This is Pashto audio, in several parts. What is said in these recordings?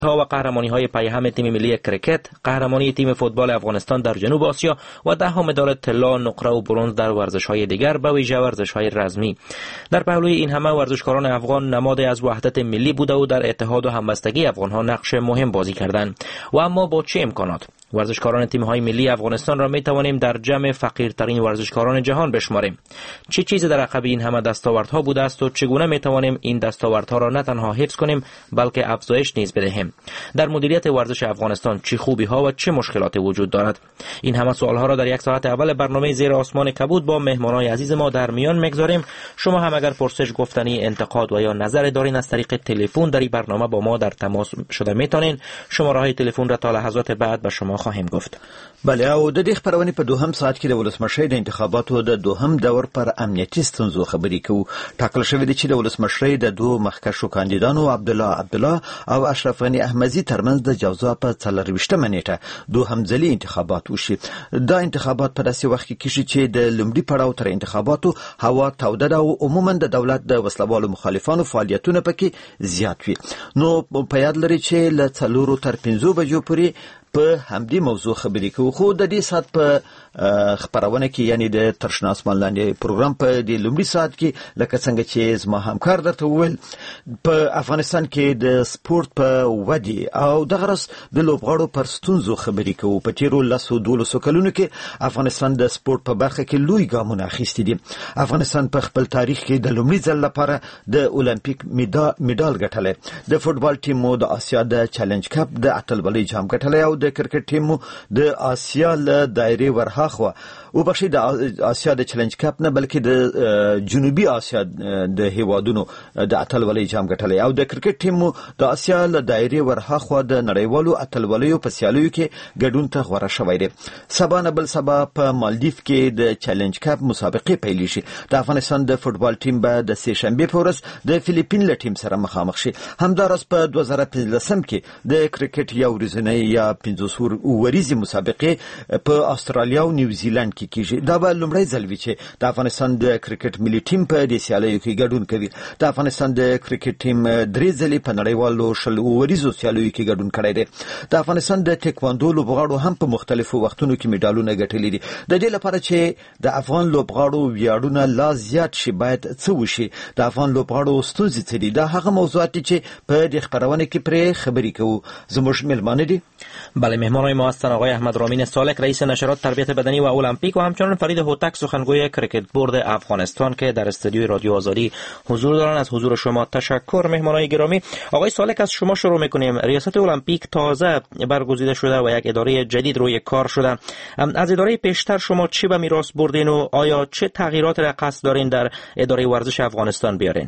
ها و قهرمانی های پیهم تیم ملی کرکت، قهرمانی تیم فوتبال افغانستان در جنوب آسیا و 10 مدال طلا، نقره و برنز در ورزش های دیگر، به ویژه ورزش های رزمی. در پهلوی این همه ورزشکاران افغان نماد از وحدت ملی بوده و در اتحاد و همبستگی افغان ها نقش مهم بازی کردند. و اما با چه امکانات؟ ورزشکاران تیم های ملی افغانستان را می توانیم در جمع فقیرترین ورزشکاران جهان بشماریم. چه چیزی در عقب این همه دستاوردها بوده است و چگونه می توانیم این دستاوردها را نه تنها حفظ کنیم بلکه افزایش نیز بدهیم؟ در مدیریت ورزش افغانستان چه خوبی ها و چه مشکلاتی وجود دارد؟ این همه سوال ها را در یک ساعت اول برنامه زیر آسمان کبود با مهمانان عزیز ما در میان میگذاریم. شما هم اگر پرسش، گفتنی، انتقاد و یا نظر دارین از طریق تلفن در این برنامه با ما در تماس شده میتونین. شماره های تلفن را تا لحظات بعد به شما خواهیم گفت. بله، او د دې خبرونه په دوهم ساعت کې د ولسمشر د انتخاباتو د دوهم دور پر امنیتي ستونزو خبرې کوو. ټاکل شوی دی چې د ولسمشر د دوه مخکښو کاندیدانو عبدالله او اشرف غنی احمدی ترمنځ د جوزا په 24مه نیټه دوهم ځلي انتخابات وشي. دا انتخابات په داسې وخت کې کیږي چې د لومړي پړاو تر انتخاباتو هوا توده ده او عموما د دولت د وسلوالو مخالفانو فعالیتونه پکې زیات وي. نو په یاد لري چې له 4 تر 5 بجو پورې په همدې موضوع خبرې کوو. خو د دې ساعت په خبرونه کې یعنی د ترشنا اسمان لاندې پروګرام په دې لومړي ساعت کې لکه څنګه چې زما همکار درته وویل، په افغانستان کې د سپورت په ودې او دغه راس د لوبغاړو پر ستونزو خبرې کوو. په تیرو 12 کلونو کې افغانستان د سپورت په برخه کې لوی ګامونه اخیستي دي. افغانستان په خپل تاریخ کې د لومړي ځل لپاره د اولمپیک میډال ګټلی، د فوتبال ټیمو د آسیا د چیلنج کپ د اتلولۍ جام ګټلی او د کرکټ ټیمو د آسیا له دایرې ورهاخوا او بخشي د آسیا د چیلنج کپ نه بلکې د جنوبي آسیا د هیوادونو د اتلولۍ جام ګټلی او د کرکټ ټیمو د آسیا له دایرې ورهاخوا د نړیوالو اتلولیو په سیالیو کې ګډون ته غوړه شوی دی. سبا نه بل سبا په مالدیف کې د چیلنج کپ مسابقې پیل شي. د افغانستان د فوتبال ټیم به د سه شنبه په ورځ د فلیپین له ټیم سره مخامخ شي. همدارس په 2015 کې د کرکټ یو ورځنۍ یا 500 وریزي مسابقې په استرالیا او نیوزیلند کې کیږي. دا به لومړی ځل وي چې د افغانستان د کرکټ ملي ټیم په دې سیالیو کې ګډون کوي. د افغانستان د کرکټ ټیم 3 ځلې په نړیوالو وریزو سیالیو کې ګډون کړی دی. د افغانستان د ټیکواندو لوبغاړو هم په مختلفو وختونو کې میډالونه ګټلي دي. د دې لپاره چې د افغان لوبغاړو ویاړونه لا زیات شي باید څه وشي؟ د افغان لوبغاړو ستونزې څه دي؟ دا هغه موضوعات دي چې په دې خبرونه کې پرې خبرې کوو. زموږ مهمانان دي. بله، مهمانای ما هستند آقای احمد رامین سالک، رئیس نشرات تربیت بدنی و المپیک، و همچنین فرید هوتک، سخنگوی کرکت بورد افغانستان که در استودیوی رادیو آزادی حضور دارند. از حضور شما تشکر. مهمانای گرامی، آقای سالک از شما شروع میکنیم. ریاست المپیک تازه برگزیده شده و یک اداره جدید روی کار شده. از اداره پیشتر شما چی به میراث بردین و آیا چه تغییرات را قصد دارین در اداره ورزش افغانستان بیارین؟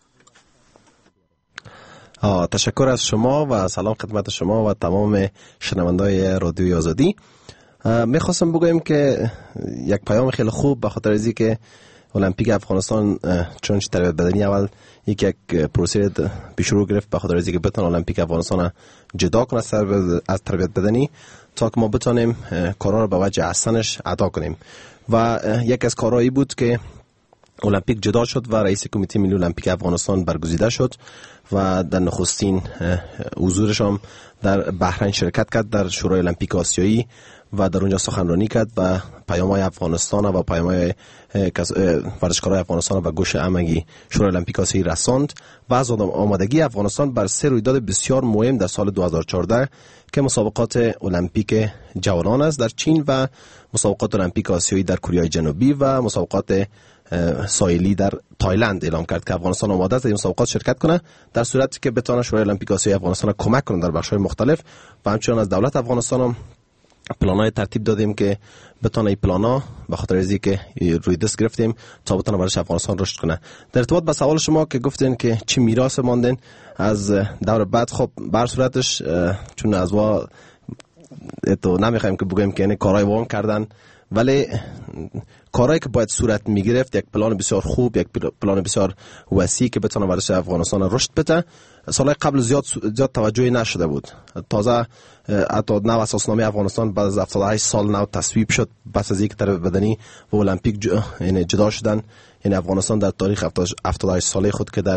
تشکر از شما و سلام خدمت شما و تمام شنوندای رادیوی آزادی. میخواستم بگویم که یک پیام خیلی خوب به خاطر از اینکه المپیک افغانستان چون تربیت بدنی اول یک پروسه پیش رو گرفت به خاطر از اینکه بتونه المپیک افغانستان جدا کنه از تربیت بدنی تا که ما بتونیم کارا رو به وجه احسنش ادا کنیم. و یک از کارهایی بود که المپیک جدا شد و رئیس کمیته ملی المپیک افغانستان برگزیده شد و در نخستین حضورش هم در بحرین شرکت کرد در شورای المپیک آسیایی و در اونجا سخنرانی کرد و پیام‌های افغانستان و پیام‌های ورزشکارای افغانستان و گوش امگی شورای المپیک آسیایی رساند و از آمادگی افغانستان بر 3 رویداد بسیار مهم در سال 2014 که مسابقات المپیک جوانان است در چین و مسابقات المپیک آسیایی در کره جنوبی و مسابقات ساحلی در تایلند اعلام کرد که افغانستان آماده است در این مسابقات شرکت کنه در صورتی که بتونه شورای المپیک آسیایی افغانستان کمک کنه در بخش‌های مختلف. و همچنین از دولت افغانستان هم پلان‌های ترتیب دادیم که بتونه این پلانا به خاطر از اینکه روی دست گرفتیم تا بتونه ورزش افغانستان رشد کنه. در ارتباط با سوال شما که گفتین که چی میراث ماندین از دور بعد، خب بر صورتش چون از وا تو نمیخوایم که بگیم که یعنی کارهای وام کردن، ولی کارهایی که باید صورت میگرفت یک پلان بسیار خوب، یک پلان بسیار وسیع که بتونه ورزش افغانستان رشد بده. سالهای قبل زیاد توجهی نشده بود. تازه حتی نو اساسنامه افغانستان بعد از 78 سال نو تصویب شد پس از اینکه تربیت بدنی و المپیک یعنی جدا شدن. یعنی افغانستان در تاریخ 78 ساله خود که در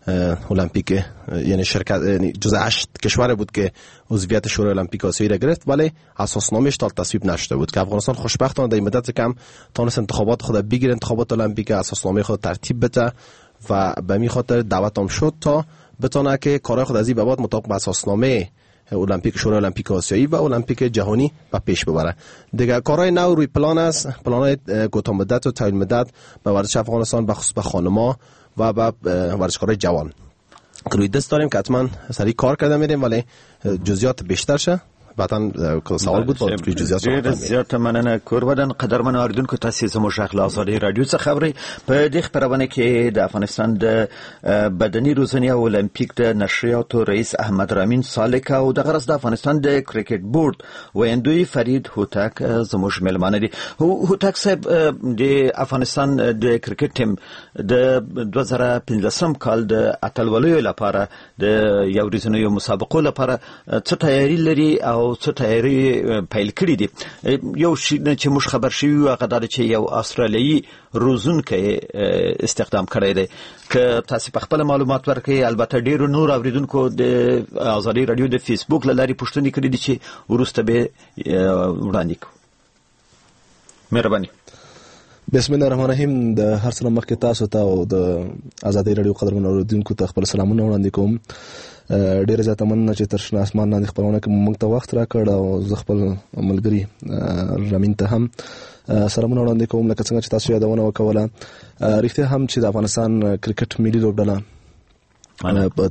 المپیک یعنی شرکت یعنی جزء 8 کشور بود که عضویت شورای المپیک آسیایی را گرفت، ولی اساسنامه‌اش تا تصویب نشده بود که افغانستان خوشبختانه در مدت کم تونست انتخابات خود بگیره، انتخابات المپیک، اساسنامه خود ترتیب بده و به می خاطر دعوتم شد تا بتونه که کارهای خود از این به بعد مطابق به اساسنامه المپیک شورای المپیک آسیایی و المپیک جهانی به پیش ببره. دیگه کارهای نو روی پلان است، پلان‌های کوتاه مدت و طویل مدت به ورزش افغانستان، بخصوص به خانم‌ها و به ورزشکارای جوان که روی دست داریم که حتما سریع کار کرده میریم، ولی جزئیات بیشتر شه. بعدن سوال بود با جزئیات زیات مننه کوربدن قدرمن اوریدونکو تاسو زموږ غږ له آزادۍ رادیو څخه خبري په دې خبرونه کې د افغانستان د بدني روزنې او المپیک د نشریاتو رئیس احمد رامین سالک او د غرض د افغانستان د کرکټ بورډ ویندوی فرید هوتک زموږ ملمانه دي. هوتک صاحب د افغانستان د کرکټ ټیم د 2015 کال د اتلولیو لپاره د یو ورځنیو مسابقو لپاره څه تیاری لري او څه تیاری پیل کړی دي؟ یو شی چې موږ خبر شوی هغه دا چې یو استرالیایي روزونکی استخدام کړی دی. که تاسو په خپل معلومات ورکړئ، البته ډیرو نور اوریدونکو د آزادۍ رادیو د فیسبوک لاري پوښتنې کړې دي چې ورسته به وړاندې کوو. مهرباني. بسم الله الرحمن الرحیم. د هر څه مخکې تاسو ته او د آزادۍ رادیو قدرمن اوریدونکو ته خپل سلامونه وړاندې کوم. ډیر زیاته مننه چې تر شنه اسمان باندې خبرونه کوم موږ ته وخت راکړ او زه خپل ملګری رامین ته هم سلامونه وړاندې کوم. لکه څنګه چې تاسو یادونه وکوله، رښتیا هم چې د افغانستان کرکټ ملي لوبډله په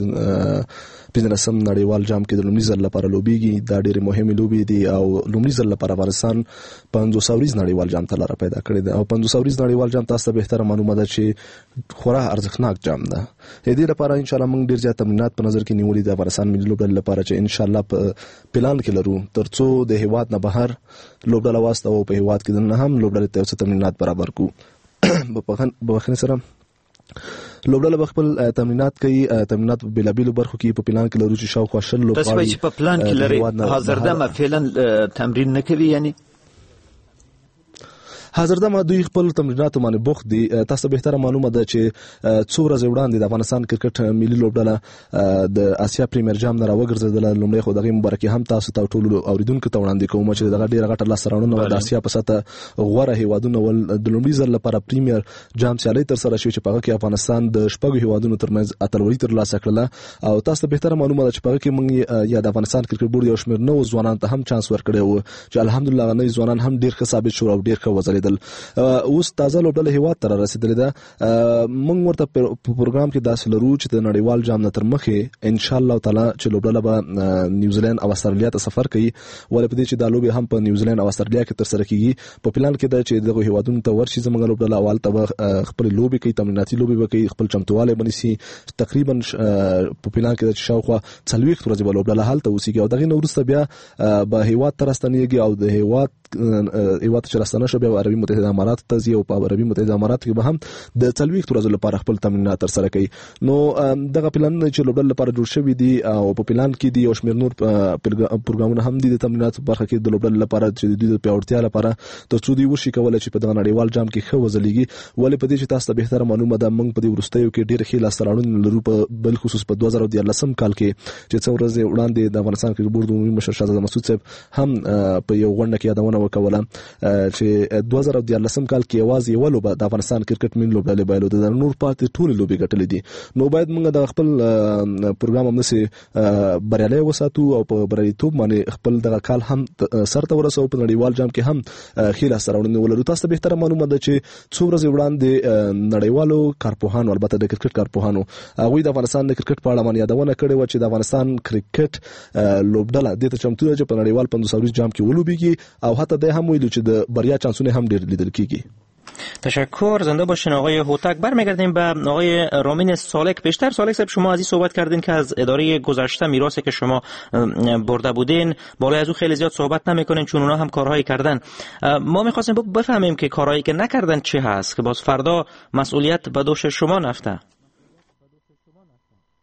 2015 نړیوال جام کې د لومړي ځل لپاره لوبېږي. دا ډېرې مهمې لوبې دي او لومړي ځل لپاره افغانستان 500 ورځ نړیوال جام ته لاره پیدا کړې ده او 500 ورځ نړیوال جام تاسو ته بهتره معلومه ده چې خورا ارزښتناک جام ده. دې لپاره ان شاء الله موږ ډېر زیات تمرینات په نظر کې نیولې د افغانستان ملي لوبډلې لپاره چې ان شاء الله په پلان کې لرو ترڅو د هیواد نه بهر لوبډله واسطه او په هیواد کې نه هم لوبډلې ته تمرینات برابر کو. بخښنې سره لوبډله بخپل تمرینات کوي، تمرینات په بلابلو برخو کې په پلان کې لرو چې شاوخوا 10 لوبغاړي. تاسو چې په پلان کې لري حاضر ده فعلا تمرین نه کوي؟ یعنی حاضر دمه دوی خپل تمریناتو باندې بوخت دي. تاسو بهتره معلومه ده چې څو ورځې وړاندې د افغانستان کرکټ ملي لوبډله د آسیا پریمیر جام نه راوګرځیدله. لومړی خو دغه مبارکي هم تاسو ته ټول اوریدونکو ته وړاندې کوم چې دغه ډیره غټه لاسته راوړنه د آسیا په سطح غوره هیوادونو ول د لومړي ځل لپاره پریمیر جام سیالي تر سره شوی چې په هغه کې افغانستان د شپږ هیوادونو ترمنځ اتلولي ترلاسه کړله. او تاسو بهتره معلومه ده چې په هغه کې موږ یا د افغانستان کرکټ بورډ یو شمېر نو ځوانان ته هم چانس ورکړی و چې الحمدلله نوی ځوانان هم ډیر ښه ثابت شو او ډیر ښه وځلیدل. اوس تازه لوبډله هیواد ته رسیدلې ده. موږ ورته په پروګرام کې داسې لرو چې د نړیوال جام نه تر مخې ان شاء الله تعالی چې لوبډله به نیوزیلند او استرالیا ته سفر کوي، ولې په دې چې دا لوبې هم په نیوزیلند او استرالیا کې تر سره کیږي. په پلان کې ده چې دغه هیوادونو ته ورشي زموږ لوبډله اول ته خپل لوبې کوي، تمریناتي لوبې وکړي، خپل چمتووالی بنسي. تقریبا په پلان کې ده چې شاوخوا 40 ورځې به لوبډله هلته اوسېږي او دغه وروسته بیا به هیواد ته راستنېږي او د هیواد چې راستنه شو بیا عربي متحده امارات ته ځي او په عربي متحده امارات کې به هم د 40 ورځې لپاره خپل تمرینات تر سره کوي. نو دغه پلان چې لوبډله لپاره جوړ شوی دی او په پلان کې دی او شمېر نور پروګرامونه هم دي د تمرینات برخه کې د لوبډله لپاره چې د پیاوړتیا لپاره ترڅو دوی وشي کولای چې په دغه نړیوال جام کې ښه وځلېږي. ولې په دې چې تاسو ته بهتره معلومه ده موږ په دې وروستیو کې ډېر ښه لاسته راوړنې لرو، په بل خصوص په 2013 کال کې چې څو ورځې وړاندې د افغانستان کرکټ بورډ عمومي مشر شهزاده مسعود صاحب هم په یو غونډه کې یادونه وکوله چې 2013 کال کې یوازې یو لوبه د افغانستان کرکټ ملي لوبډلې بایلود د نور پاتې ټول لوبې ګټلې دي. نو باید موږ د خپل پروګرام هم نسي بریالي وساتو او په بریالیتوب باندې خپل دغه کال هم سرته ورسو په نړیوال جام کې هم خیل سرونه ولرو. تاسو ته بهتره معلومه ده چې څو ورځې وړاندې نړیوالو کارپوهانو البته د کرکټ کارپوهانو هغه د افغانستان د کرکټ په اړه باندې یادونه کړې و چې د افغانستان کرکټ لوبډله د ته چمتو ده چې په نړیوال 500 جام کې ولوبېږي او حتی د هم ویلو چې د بریا چانسونه هم ډېر لیدل کیږي. تشکر. زنده باشین آقای هوتک. برمیگردیم به آقای رامین سالک. پیشتر سالک صاحب شما از این صحبت کردین که از اداره گذشته میراثی که شما برده بودین بالای از اون خیلی زیاد صحبت نمیکنین چون اونا هم کارهایی کردن. ما می‌خواستیم بفهمیم که کارهایی که نکردن چه هست که باز فردا مسئولیت به دوش شما نفته.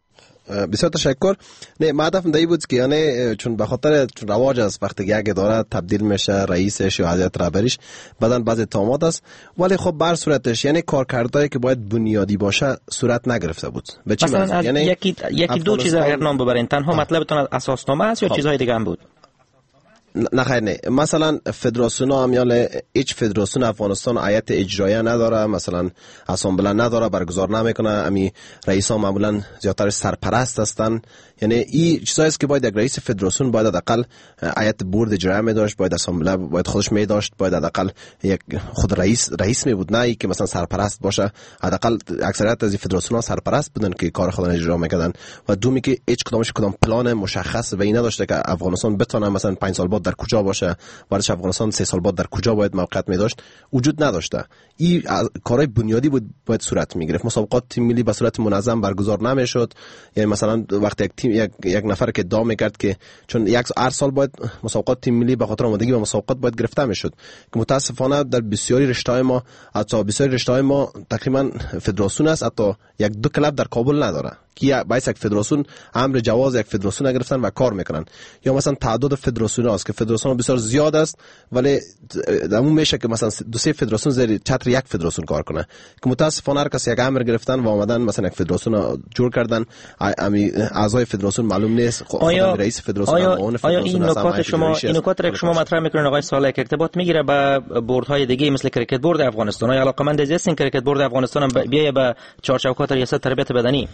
بسیار تشکر. نه هدفم دایی بود که یعنی چون به خاطر رواج است وقتی یک اداره تبدیل میشه رئیسش یا هیئت رهبریش بعدن بعضی اتهامات است، ولی خب بر صورتش یعنی کارکردهایی که باید بنیادی باشه صورت نگرفته بود. به چی مثلا یعنی یکی دو چیز اگر نام ببرین، تنها مطلبتون از اساسنامه است یا چیزهای دیگه هم بود؟ نه خیر نه، مثلا فدراسیون هم یا هیچ فدراسیون افغانستان هیئت اجراییه نداره، مثلا اسامبله نداره، برگزار نمیکنه، امی رئیس ها معمولا زیادتر سرپرست هستن. یعنی این چیزایی است که باید یک رئیس فدراسیون باید حداقل هیئت بورد اجرایی می داشت، باید اسامبله باید خودش می داشت، باید حداقل یک خود رئیس می بود، نه ای که مثلا سرپرست باشه. حداقل اکثریت از فدراسیون ها سرپرست بودن که کار خودن اجرا میکردن و دومی که هیچ کدامش کدام پلان مشخص و این نداشته که افغانستان بتونه مثلا 5 سال بعد در کجا باشه، ورش افغانستان 3 سال بعد در کجا باید موقعیت می داشت، وجود نداشته. این کارهای بنیادی بود باید صورت می گرفت. مسابقات تیم ملی به صورت منظم برگزار نمیشد. یعنی مثلا وقتی یک تیم یک نفر که ادعا میکرد که چون یک هر سال باید مسابقات تیم ملی به خاطر آمادگی به مسابقات باید گرفته میشد که متاسفانه در بسیاری رشته‌های ما حتی بسیاری رشته‌های ما تقریبا فدراسیون است، حتی یک دو کلب در کابل نداره که باعث یک فدراسیون امر جواز یک فدراسیون گرفتن و کار میکنن. یا مثلا تعداد فدراسیون است که فدراسیون بسیار زیاد است ولی همون میشه که مثلا دو سه فدراسیون زیر چتر یک فدراسیون کار کنه که متاسفانه هر کس یک امر گرفتن و اومدن مثلا یک فدراسیون جور کردن، اعضای فدراسیون معلوم نیست، خود رئیس فدراسیون آیا این نکات را که شما مطرح میکنین آقای صالح ارتباط میگیره با بوردهای دیگه مثل کرکت بورد افغانستان؟ آیا علاقمند هستین کرکت بورد افغانستان هم بیایه به چارچوبات ریاست تربیت بدنی؟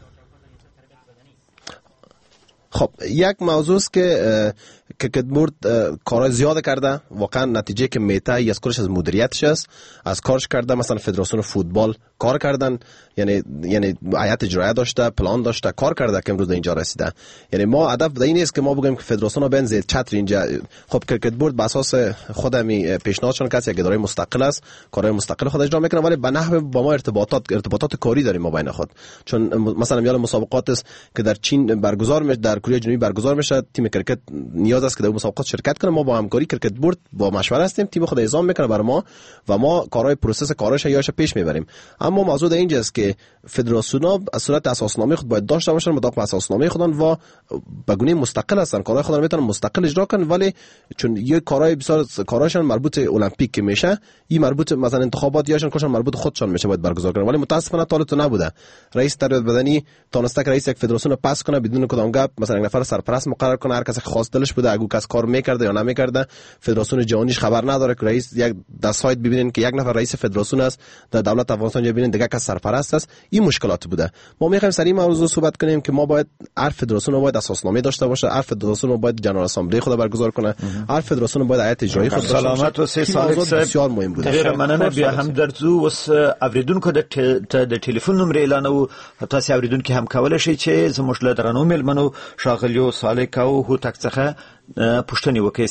خب یک موضوع است که کرکت بورد کارهای زیاد کرده، واقعا نتیجه که میته از کارش از مدیریتش است، از کارش کرده. مثلا فدراسیون فوتبال کار کردن، یعنی هیئت اجرایی داشته، پلان داشته، کار کرده که امروز اینجا رسیده. یعنی ما هدف این نیست که ما بگیم که فدراسیون بین زیر چتر اینجا. خب کرکت بورد به اساس خودمی پیشنهادشون که یک اداره مستقل است، کارهای مستقل خودش اجرا میکنه، ولی به نحو با ما ارتباطات کاری داریم ما بین خود. چون مثلا میال مسابقات است که در چین برگزار میشه، در کره جنوبی برگزار میشه، تیم کرکت نیاز است که در مسابقات شرکت کنه. ما با همکاری کرکت بورد با مشوره هستیم، تیم خود اعزام میکنه برای ما و ما کارهای پروسس کارش یاش پیش میبریم. اما موضوع در اینجاست که فدراسیون‌ها از صورت اساسنامه خود باید داشته باشن، مطابق اساسنامه خودن و به گونه مستقل هستن، کارهای خودن میتونن مستقل اجرا کنن. ولی چون یه کارهای بسیار کارهاشون مربوط المپیک که میشه، این مربوط مثلا انتخابات یاشون کارشون مربوط خودشون میشه باید برگزار کنن، ولی متاسفانه تا تو نبوده. رئیس تربیت بدنی تونسته که رئیس یک فدراسیون پاس کنه بدون کدام گپ، مثلا یک نفر سرپرست مقرر کنه، هر کس خاص دلش بوده اگه کس کار میکرده یا نمیکرده، فدراسیون جهانیش خبر نداره که رئیس یک در سایت ببینین که یک نفر رئیس فدراسیون است، در دولت افغانستان ببینین دیگه کس سرپرست است. این مشکلات بوده. ما میخوایم سر این موضوع صحبت کنیم که ما باید هر فدراسیون باید اساسنامه داشته باشه، هر فدراسیون باید جنرال اسامبله خود برگزار کنه، هر فدراسیون باید هیئت اجرایی خود داشته باشه. سلامت و سه سال بسیار مهم بوده. ډیره مننه. بیا هم درځو اوس اوریدونکو د ټلیفون نمبر اعلان او تاسو اوریدونکو هم کولای شئ چې زموږ له درنو ملمنو شاغلیو صالح کاو هوتک څخه پوښتنه وکړي.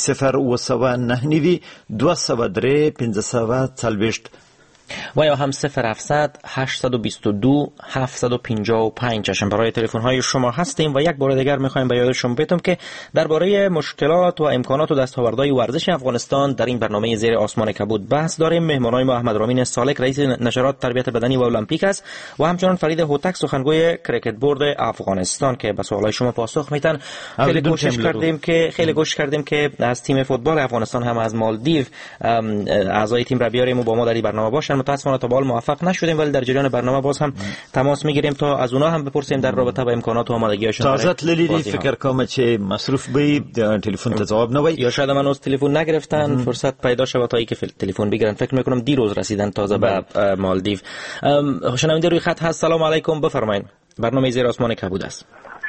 0 203 1540 و یا هم 0700 822 755 شماره تلفن های شما هستیم. و یک بار دیگر میخوایم به یاد شما بدم که درباره مشکلات و امکانات و دستاوردهای ورزش افغانستان در این برنامه زیر آسمان کبود بحث داریم. مهمانای ما احمد رامین سالک رئیس نشرات تربیت بدنی و المپیک است و همچنان فرید هوتک سخنگوی کرکت بورد افغانستان که به سوالای شما پاسخ میدن. خیلی کوشش کردیم که از تیم فوتبال افغانستان هم از مالدیو اعضای تیم را بیاریم و با ما در این برنامه باشن. متاسفانه تا به حال موفق نشدیم، ولی در جریان برنامه باز هم تماس میگیریم تا از اونها هم بپرسیم در رابطه با امکانات و آمادگیشون. تازه تللی فکر کنم که مصروف بی تلفن ته جواب نوی یا شاید من از تلفن نگرفتن، فرصت پیدا شد تا اینکه تلفن بگیرن. فکر میکنم دیروز رسیدن تازه به مالدیو. شنونده روی خط هست. سلام علیکم، بفرمایید. برنامه زیر آسمان کبود است.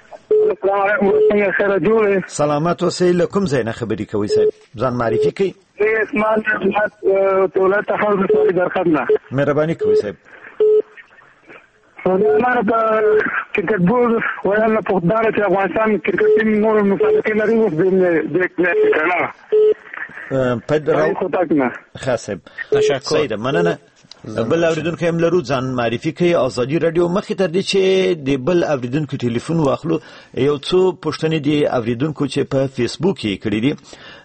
سلامت و سیل کوم ځای نه خبرې کوي صاحب؟ ځان معرفي کړئ. اسمان دولت حول در خدمت. مهرباني کوي صاحب. ما په کرکټ بورډ ویل په خدای چې افغانستان کرکټ ټیم نور مسابقې لري اوس د کنه پدراو خاصه تشکر. مننه. بل اوریدونکو هم لرو ځان معرفي کوي. ازادي رادیو مخې تر دې چې د بل اوریدونکو ټلیفون واخلو یو څو پوښتنې دي اوریدونکو چې په فیسبوک کې کړې دي.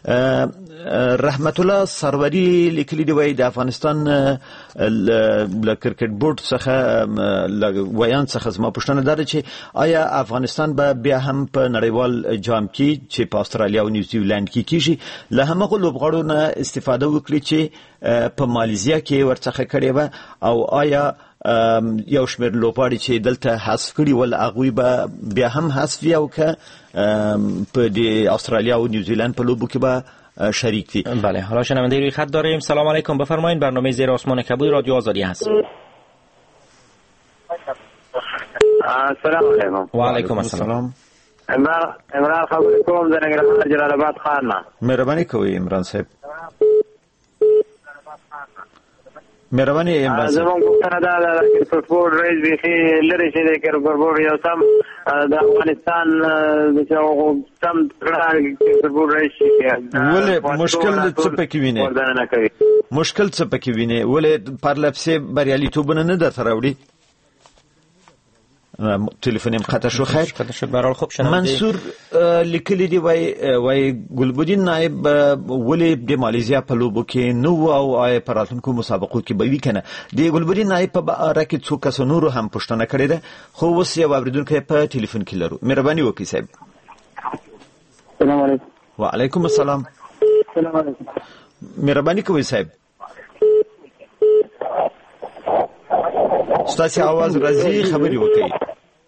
رحمت الله سروری لیکلي دی وای د افغانستان ل کرکټ بورډ څخه ویان څخه زما پوښتنه ده چې آیا افغانستان به بیا هم په نړیوال جام کې چې په استرالیا او نیوزیلند کې کیږي له همغه لوبغاړو نه استفاده وکړي چې په مالیزیا کې ورڅخه کړي و او آیا یو شمېر لوبغاړي چې دلته حذف کړي ول هغوی به بیا هم حذف وي او که په د استرالیا او نیوزیلند په لوبو کې به شریک دي؟ بله. حالا شنونده روی خط داریم. سلام علیکم، بفرمایید. برنامه زیر آسمان کبوی رادیو آزادی هست. السلام علیکم. و علیکم السلام. عمران خبر کوم د ننګرهار جلال آباد خان نه. مهرباني کوئ عمران صاحب. مهرباني عمران صاحب. زموږ پوښتنه ده د کرکټ بورډ رئیس بیخي لرې شي د کرکټ بورډ یو سم د افغانستان د سم کرکټ بورډ رئیس شي. ولې مشکل څه پکې ویني؟ مشکل څه پکې ویني؟ ولې پرلپسې بریالیتوبونه نه درته راوړي؟ تلفنیم خطا شو. خیر برحال خوب شنونده منصور لیکلی دی وای ګلبدین نائب ولی د مالیزیا په لوبو کې نو او آی پراتونکو مسابقو کې به وی کنه. دی ګلبدین نائب په اړه کې څو کس نور هم پوښتنه کړې ده خو اوس یو اوریدونکو په ټلیفون کې لرو. مهرباني وکړئ صاحب. السلام علیکم. وعلیکم السلام. السلام علیکم. مهرباني کوئ صاحب. ستاسو आवाज راځي خبري وکړئ.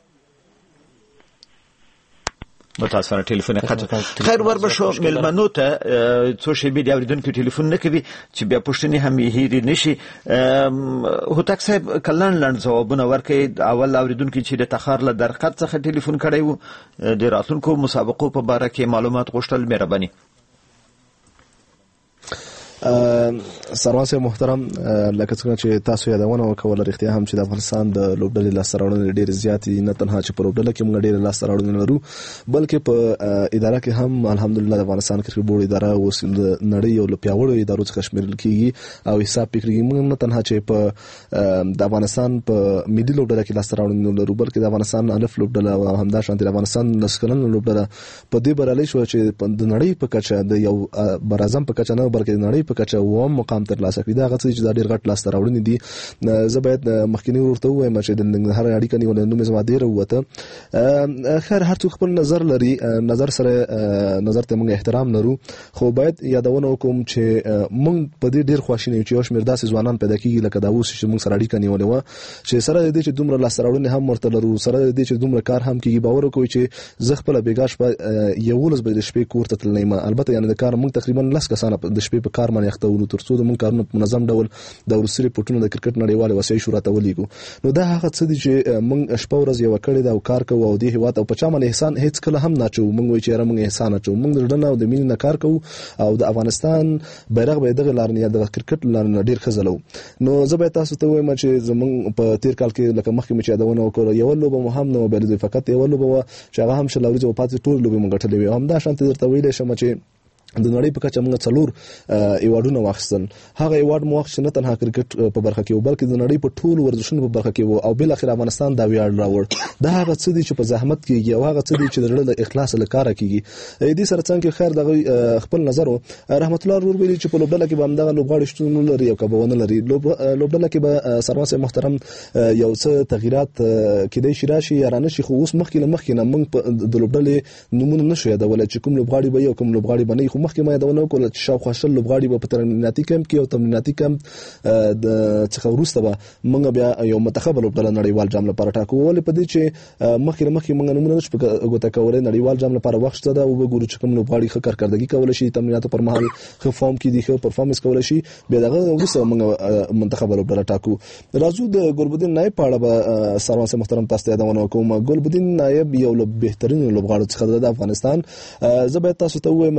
متاسفانه ټلیفون قطع. خیر وربشو ملمنو ته څو شی به د اوریدونکو ټلیفون نه کوي چې بیا پوښتنې هم هېرې نشي. هوتک صاحب کلن لاند ځوابونه ورکړي. اول اوریدونکو چې د تخار له درقد څخه ټلیفون کړی وو د راتلونکو مسابقو په باره کې معلومات غوښتل. مهرباني. سروان صاحب محترم، لکه څنګه چې تاسو یادونه وکړه رښتیا هم چې د افغانستان د لوبډلې لاسته راوړنې ډېرې زیاتې نه تنها چې په لوبډله کې موږ ډېرې لاسته راوړنې لرو بلکې په اداره کې هم الحمدلله د افغانستان کرکټ بورډ اداره اوس د نړۍ یو له پیاوړو ادارو څخه شمیرل کیږي او حساب پکړي. موږ نه تنها چې په د افغانستان په ملي لوبډله کې لاسته راوړنې لرو بلکې د افغانستان الف لوبډله او همدا شانتي د افغانستان لسکلن لوبډله په دې برالي شو چې د نړۍ په کچه د یو بر اعظم په کچه نه بلکې د نړۍ په کچه ووم مقام تر لاسه کړی. دا غڅ چې دا ډیر غټ لاسته راوړنې دي. زه باید مخکینی ورته وایم چې د ننګرهار اړیکه نیول نو مزما ډیر وته. خیر هر څوک خپل نظر لري، نظر سره نظر ته موږ احترام لرو خو باید یادونه وکوم چې موږ په دې ډیر خوشاله یو چې یو شمېر داسې ځوانان پیدا کیږي لکه دا اوس چې موږ سره اړیکه نیولې و چې سره دې چې دومره لاسته راوړنې هم ورته لرو، سره دې چې دومره کار هم کیږي. باور وکوي چې زه خپل بیګاش په یو لس بجې شپې کور ته تللی ما. البته یعنی د کار موږ تقریبا 10 کسان د شپې په کار باندې اخته ترڅو د مونږ کارونه په منظم ډول د ورسري پټونو د کرکټ نړیواله وسایي شورا ته ولیږو. نو دا هغه څه دي چې مونږ شپه ورځ یو کړی دا او کار کوو او د هیواد او په چا باندې احسان هیڅ کله هم نه چو. مونږ وایي چې را مونږ احسان اچو، مونږ درنه او د مینې نه کار کوو او د افغانستان بیرغ به دغه لارنیا د کرکټ لارنیا ډیر خزلو. نو زه به تاسو ته وایم چې زمونږ په تیر کال کې لکه مخکې مې چې یادونه وکړه یو لوبه مهم نه بل فقط یو لوبه چې هغه هم شلاوري او پاتې ټول لوبه مونږ ټلې وي. هم دا شانته درته ویل شم چې د نړۍ په کچه موږ 4 ایوارډونه واخیستل. هغه ایوارډ مو واخیست نه تنها کرکټ په برخه کې بلکې د نړۍ په ټولو ورزشونو په برخه کې او بل اخر افغانستان دا ویاړ راوړ. دا هغه څه دي چې په زحمت کېږي او هغه څه دي چې د زړه له اخلاص له کار کېږي. دې سره څنګه خیر دغه خپل نظر رحمت الله ور ویلي چې په لوبډله کې به هم دغه لوبغاړي شتون لري او کبونه لري. لوبډله کې به سروان صاحب محترم یو څه تغیرات کېدای شي راشي یا رانه شي خو اوس مخکې نه موږ د لوبډلې نمونه نشو یادول چې کوم لوبغاړي به یو کوم لوبغاړي باندې خو مخکې ما یادونه وکړه چې شاوخوا شل لوبغاړي په تمریناتي کمپ کې او تمریناتي کمپ د څخه وروسته به موږ بیا یو منتخب لوبډله نړیوال جام لپاره ټاکو. ولې په دې چې مخکې موږ نمونه نشو غوته کولای نړیوال جام لپاره وخت ده او وګورو چې کوم لوبغاړي ښه کارکردګي کولای شي تمریناتو پر مهال ښه فارم کې دي ښه پرفارمنس کولای شي بیا دغه وروسته موږ منتخب لوبډله ټاکو. راځو د ګلبدین نائب په اړه به سروان صاحب محترم تاسو ته یادونه کوم. ګلبدین نائب یو له بهترین لوبغاړو څخه د افغانستان. زه به تاسو ته وایم چې څه مده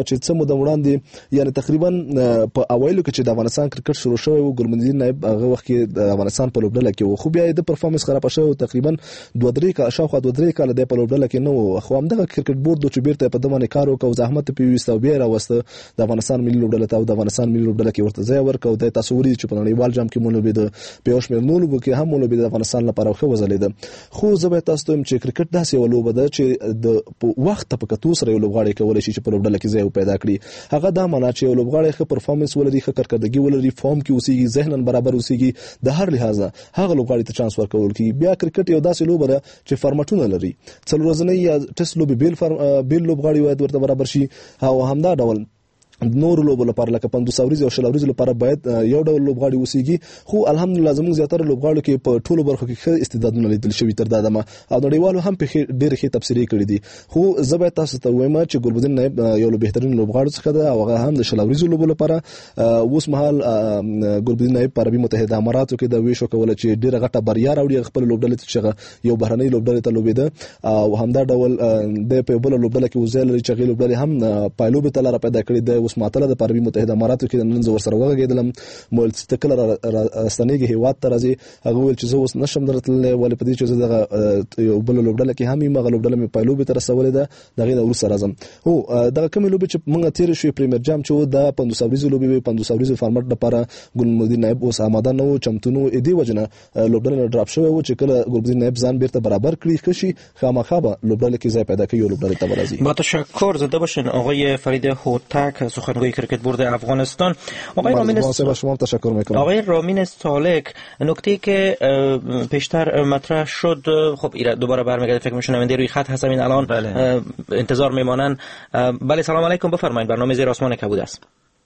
د وړاندې یعنی تقریبا په اوایلو کې چې د افغانستان کرکټ شروع شوی و ګلمدین نایب هغه وخت کې د افغانستان په لوبډله کې و خو بیا د پرفارمنس خراب شو تقریبا 2-3 کال د په لوبډله کې نو خو همدغه کرکټ بورډ د چبیرته په دمانه کار وکاو زحمت پیوستو بیا راوسته د افغانستان ملي لوبډله ته د افغانستان ملي لوبډله کې ورته ځای ورکاو د تصوري چې په نړیوال جام کې مونږ لوبېد په اوس مې نو لوب کې هم لوبېد د افغانستان لپاره خو وزلید خو زه به تاسو ته چې کرکټ داسې یو لوبه ده چې د وخت په کتو سره یو لوبغاړی کولای شي چې په لوبډله کې ځای پیدا کړي هغه دا معنا چې یو لوبغاړی ښه پرفارمنس ولري ښه کارکردګي ولري فارم کې اوسېږي ذهنن برابر اوسېږي د هر لحاظ هغه لوبغاړي ته چانس ورکول کی بیا کرکټ یو داسې لوبه ده چې فارمټونه لري څلور ورځې یا ټیسټ لوبي بیل لوبغاړي وایي ورته برابر شي او همدا ډول نور لوبو لپاره لکه 500 ورځې او 6 ورځې لپاره باید یو ډول لوبغاړي وسیږي خو الحمدلله زموږ زیاتره لوبغاړو کې په ټولو برخو کې ښه استعدادونه لیدل شوي تر دا دمه او نړیوالو هم په ډېر ښه تبصرې کړې دي خو زه به تاسو ته وایم چې ګلبدین نایب یو له بهترین لوبغاړو څخه ده او هغه هم د 6 ورځې لوبو لپاره اوس مهال ګلبدین نایب په عربي متحده اماراتو کې د ویشو کول چې ډېر غټه بریا راوړي خپل لوبډلې چې یو بهرنۍ لوبډلې ته لوبېده او همدا ډول د په بل لوبډلې کې وزل لري چې لوبډلې هم پایلوب ته لاره پیدا کړې ده اوس ماتله د عربي متحده اماراتو کې نن زه ورسره وغږېدلم مول تکل راستنېږي هیواد ته راځي هغه ویل چې زه اوس نشم درتللی ولې په دې چې زه دغه یو بل لوبډله کې هم مغه لوبډله مې پایلوب ته رسولې ده دغه نه ورسره راځم او دغه کومې لوبې چې موږ تیر شوې پریمیر جام چې د 500 ورځې لوبې 500 ورځې فارمټ لپاره ګلمدین نایب اوس آماده نو چمتونو دې وجنه لوبډله ډراپ شوی و چې کله ګلمدین نایب ځان بیرته برابر کړی کشي خامخا به لوبډله کې ځای پیدا کوي لوبډله ته راځي. با تشکر زنده باشین آقای فرید هوتک سخنگوی کرکت بورد افغانستان. آقای رامین سالک نکته که پیشتر مطرح شد خب دوباره برمیگرده فکر می‌کنم روی خط هستن الان انتظار میمانن. بله سلام علیکم بفرمایید برنامه زیر آسمان کبود است.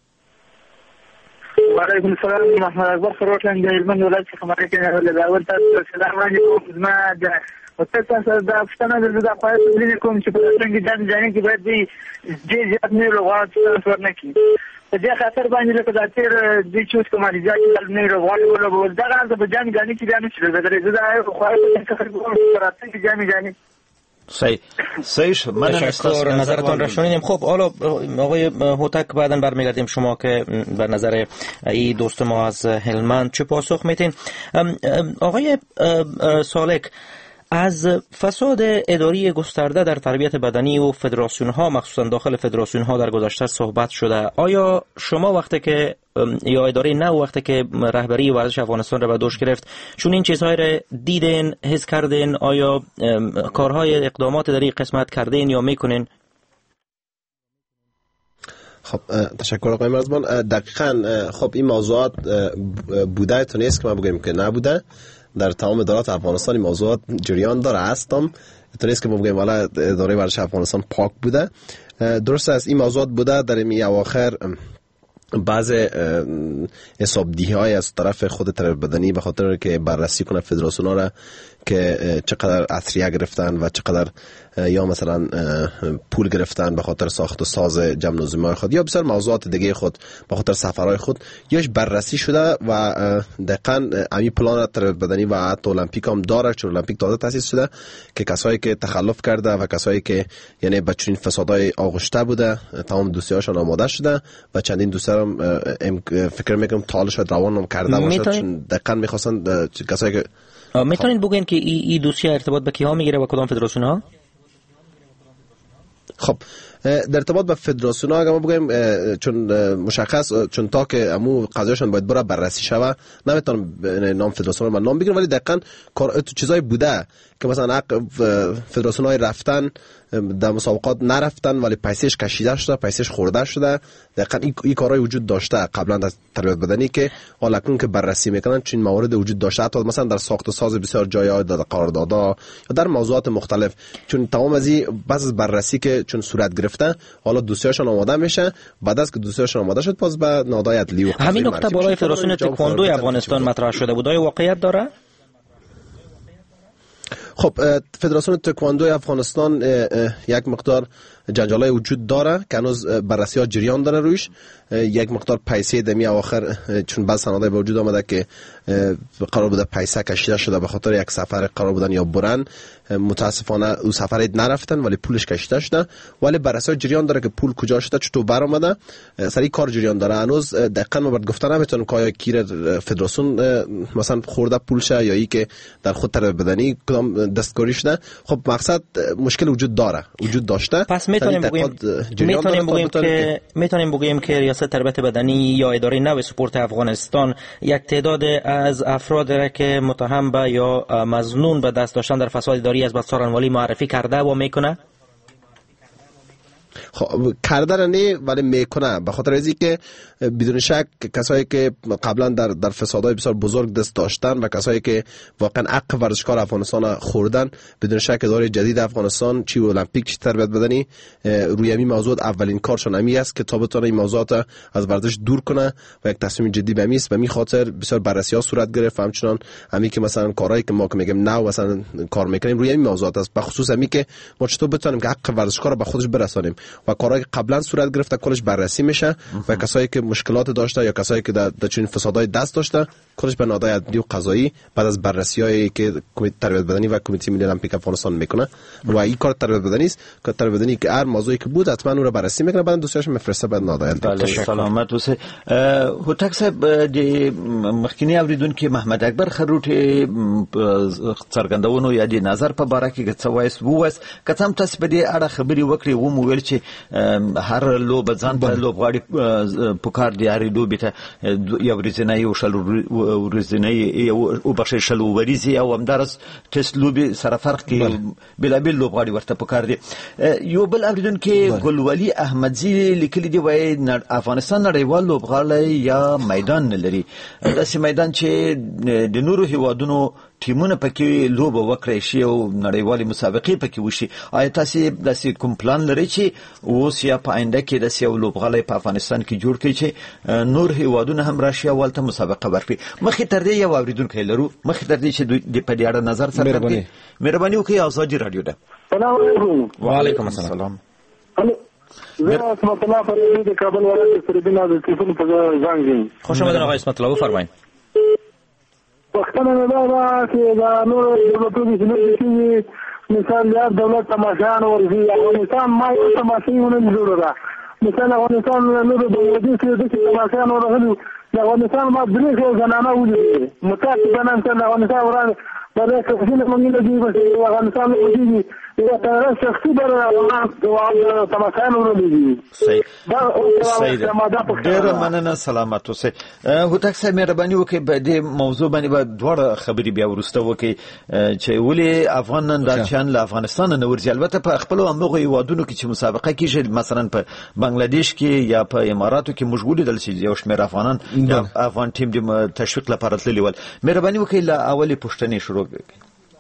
و علیکم السلام محمد اکبر فروتن د علم ولایت څخه مرکه له اول تاسو سلام علیکم ما د تاسو د افغانستان د خپل ولې کوم چې په څنګه ځان کې باید دې ځات نه لغات ورنکي په دې خاطر باندې لکه د تیر د چوس کومالیزات نه لغوالي ولا دا غاړه په جام غاني کې ځان شي د زړه خو څه خبرې راځي چې جامي جاني صحیح تشکر نظرتون را شنیدیم. خب حالا آقای هوتک بعداً برمیگردیم شما که بر نظر این دوست ما از هلمند چه پاسخ میتین. آقای سالک از فساد اداری گسترده در تربیت بدنی و فدراسیون ها مخصوصا داخل فدراسیون ها در گذشته صحبت شده. آیا شما وقتی که یا اداره نو وقتی که رهبری ورزش افغانستان را به دوش گرفت چون این چیزهای را دیدین حس کردین آیا کارهای اقدامات در این قسمت کردین یا میکنین؟ خب تشکر آقای مرزبان. دقیقاً خب این موضوعات بوده تا نیست که ما بگیم که نبوده در تمام ادارات افغانستان موضوعات جریان داره هستم تا نیست که ما بگیم والا اداره ورزش افغانستان پاک بوده. درست است این موضوعات بوده در این اواخر بعض حسابدهی های از طرف خود تربیت بدنی به خاطر که بررسی کنه فدراسیون ها را که چقدر اثریه گرفتن و چقدر یا مثلا پول گرفتن به خاطر ساخت و ساز جمع نظامی خود یا بسیار موضوعات دیگه خود به خاطر سفرهای خود یاش بررسی شده و دقیقاً امی پلان تربیت بدنی و حتی المپیک هم داره چون المپیک تازه تاسیس شده که کسایی که تخلف کرده و کسایی که یعنی بچین فسادهای آغشته بوده تمام دوسیه‌هاشون آماده شده و چندین دوسیه هم فکر میکنم تالش روان هم کرده باشه چون دقیقاً میخواستن کسایی که میتونید بگین که این دوسیه ارتباط به کیها میگیره و کدام فدراسیون ها؟ خب در ارتباط با فدراسیون ها اگه ما بگیم چون مشخص چون تا که امو قضیهشون باید بره بررسی شوه نمیتونم نام فدراسیون من نام بگیرم ولی دقیقاً تو چیزای بوده که مثلا فدراسیون های رفتن در مسابقات نرفتن ولی پیسش کشیده شده پیسش خورده شده دقیقاً این کارهای وجود داشته قبلا از تربیت بدنی که حالا کنون که بررسی میکنن چین موارد وجود داشته حتی مثلا در ساخت و ساز بسیار جای‌ها در قراردادها یا در موضوعات مختلف چون تمام از این بس از بررسی که چون صورت گرفته حالا دوسیه‌شون آماده میشه بعد از که دوسیه‌شون آماده شد باز به نهادهای عدلی و همین نکته بالای فدراسیون تکواندو افغانستان مطرح شده بود آیا واقعیت داره؟ خب فدراسیون تکواندو افغانستان یک مقدار جنجالای وجود داره که هنوز بررسی‌ها جریان داره روش. یک مقدار پیسه دمی اواخر چون بعض سندای به وجود آمده که قرار بوده پیسه کشیده شده به خاطر یک سفر قرار بودن یا برن، متاسفانه او سفر نرفتن ولی پولش کشیده شده، ولی بررسی جریان داره که پول کجا شده، چطور برآمده، سری کار جریان داره. هنوز دقیقاً ما باید گفتن نمیتونم که آیا کیر فدراسیون مثلا خورده پولشه یا ای که در خود تربیت بدنی کدام دستکاری شده. خب مقصد مشکل وجود داشته. پس میتونیم بگیم که ریاست تربیت بدنی یا اداره نو سپورت افغانستان یک تعداد از افراد را که متهم به یا مظنون به دست داشتن در فساد اداری از بازسازی معرفی کرده و میکنه. خب کرده نه ولی میکنه، به خاطر از اینکه بدون شک کسایی که قبلا در فسادهای بسیار بزرگ دست داشتن و کسایی که واقعا حق ورزشکار افغانستان خوردن، بدون شک اداره جدید افغانستان چی المپیک چی تربیت بدنی روی این موضوع اولین کارشون همین است که تا بتونه این موضوعات از ورزش دور کنه و یک تصمیم جدی به می است. به می خاطر بسیار بررسی‌ها صورت گرفت، همچنان همین که مثلا کارهایی که ما که میگیم نو مثلا کار میکنیم روی این موضوعات است، به خصوص همین که ما چطور بتونیم که حق ورزشکار به خودش برسانیم و کارهایی که قبلا صورت گرفته کلش بررسی میشه و کسایی که مشکلات داشته یا کسایی که در چنین فسادهای دست داشته کلش به نهادهای عدلی و قضایی بعد از بررسی‌هایی که کمیته تربیت بدنی و کمیته ملی المپیک افغانستان میکنه و این کار تربیت بدنی است که تربیت بدنی که هر موضوعی که بود حتما اون رو بررسی میکنه، بعد دوستاش میفرسته بعد نهادهای عدلی. سلامت اوسه. هوتک صاحب د مخکینی اوریدونکو محمد اکبر خروټ څرګندونو یا د نظر په باره کې څه وایس کڅم تاسو په دې اړه خبري وکړي و مو ویل چې هر لوب ځان ته لوبغاړي پکار دی هر لوب ته یو ورځنی او شل ورځنی او بخښه شل ورځي او همدارس ټیسټ لوب سره فرق کې بلابل لوبغاړي ورته پکار دی. یو بل اوریدونکو ګلولي احمدزي لیکلي دی وای افغانستان نړیوال لوبغاړي یا میدان نه لري، داسې میدان چې د نورو هیوادونو ټیمونه پکې لوبه وکړي شي او نړیوالې مسابقې پکې وشي. آیا تاسو داسې کوم پلان لرئ چې اوس یا په آینده کې داسې یو لوبغاړی په افغانستان کې جوړ کړي چې نور هیوادونه هم راشي او ولته مسابقه ورکړي؟ مخکې تر دې یو اوریدونکی لرو، مخکې تر دې چې د په دې اړه نظر څرګند کړي. مهرباني وکړئ. ازادي رادیو ده. سلام علیکم. وعلیکم السلام. زه اسمت الله فريدي د کابل ولایت سردین د تلیفون په ځان یم. خوش آمدید آقای اسمت الله، بفرمایید. وختونه نه دا چې دا نور دولتونو چې مثال یاد دولت تماشان ورزي افغانستان ما یو تماشونه جوړه ده. مثال افغانستان نور دولتي چې د تماشان ورغلي افغانستان ما درې زنانه ولې متاسفانه چې افغانستان ورانه بله کسینه مونږ نه دی په افغانستان کې یا تر شخصي بر تماشان ورولې. صحیح. ډېر مننه. سلامت اوسئ. هوتک صاحب مهرباني وکړئ په دې موضوع باندې به دوه خبرې بیا ورسته وکړئ چې ولې افغان نندارچیان له افغانستان نه ورځي. البته په خپل همغه هیوادونو کې چې مسابقه کیږي مثلا په بنگلاديش کې یا په اماراتو کې موږ ولیدل چې یو شمېر افغانان افغان ټیم د تشویق لپاره تللي ول. مهرباني وکړئ له اولې پوښتنې شروع کړئ.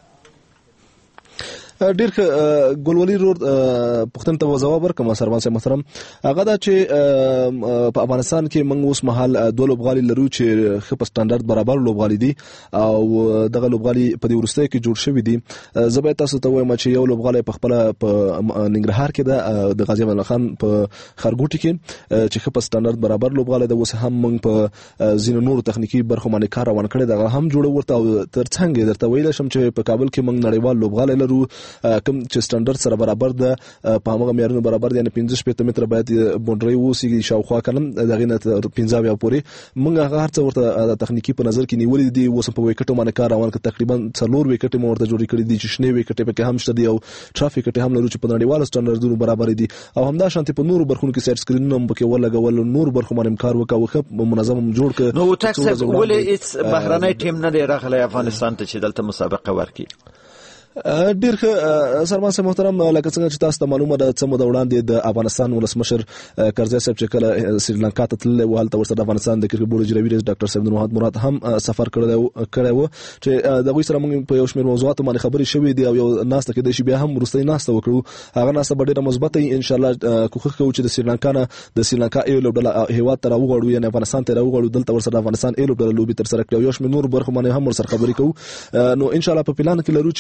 ډیر ګلولي رود پښتون ته جواب ورکوم سرمان صاحب محترم. هغه دا چې په افغانستان کې موږ اوس مهال دوه لوبغالي لرو چې خپ سټانډرډ برابر لوبغالي دي او دغه لوبغالي په دې ورسته کې جوړ شوی دي. زه به تاسو ته وایم چې یو لوبغالي په خپل په ننګرهار کې د غازی امان خان په خرګوټي کې چې خپ سټانډرډ برابر لوبغالي د اوس هم موږ په زین نور تخنیکی برخو باندې کار روان کړی دا هم جوړ ورته او ترڅنګ درته ویل شم چې په کابل کې موږ نړیوال لوبغالي لرو کوم چې سټانډرډ سره برابر ده، په هغه معیارونو برابر دي. یعنی 15 متر باید بونډري ووسی شاوخوا کنم دغه نه 15 یا پورې موږ هغه هرڅه ورته تخنیکی په نظر کې نیولې دي. اوس په ویکټو باندې کار روان کړ، تقریبا 4 ویکټ مو ورته جوړ کړی دي چې شنه ویکټ په کې هم شته دي او ټرافیک ټي هم لرو چې په نړیوال سټانډرډونو برابر دي او همدا شانتي په نورو برخونو کې سایت سکرینونه هم پکې ولګول، نور برخو باندې کار وکاو منظم جوړ کړ. نو ټاکس ولې اس بهرنۍ ټیم نه دی راغلی افغانستان ته چې دلته مسابقه ورکړي؟ ډیر سرمان صاحب محترم، لکه څنګه چې تاسو ته معلومه ده څه موده وړاندې د افغانستان ولسمشر کرزی صاحب چې کله سریلانکا ته تللی و هلته ورسره د افغانستان د کرکټ بورډ اجرایي رئیس ډاکټر صاحب محمد مراد هم سفر کړی و چې دغه سره موږ په یو شمېر موضوعاتو باندې خبرې شوې دي او یو ناسته کې د شي بیا هم وروستۍ ناسته وکړو. هغه ناسته ډیره مثبت ان شاء الله کوښښ کوو چې د سریلانکا نه د سریلانکا ایو لوبډله هیواد ته راوغړو یا افغانستان ته راوغړو، دلته ورسره د افغانستان ایو لوبډله لوبي تر سره کړو، یو شمېر نور برخو باندې هم ورسره خبرې کوو. نو ان شاء الله په پلان کې لرو چې موږ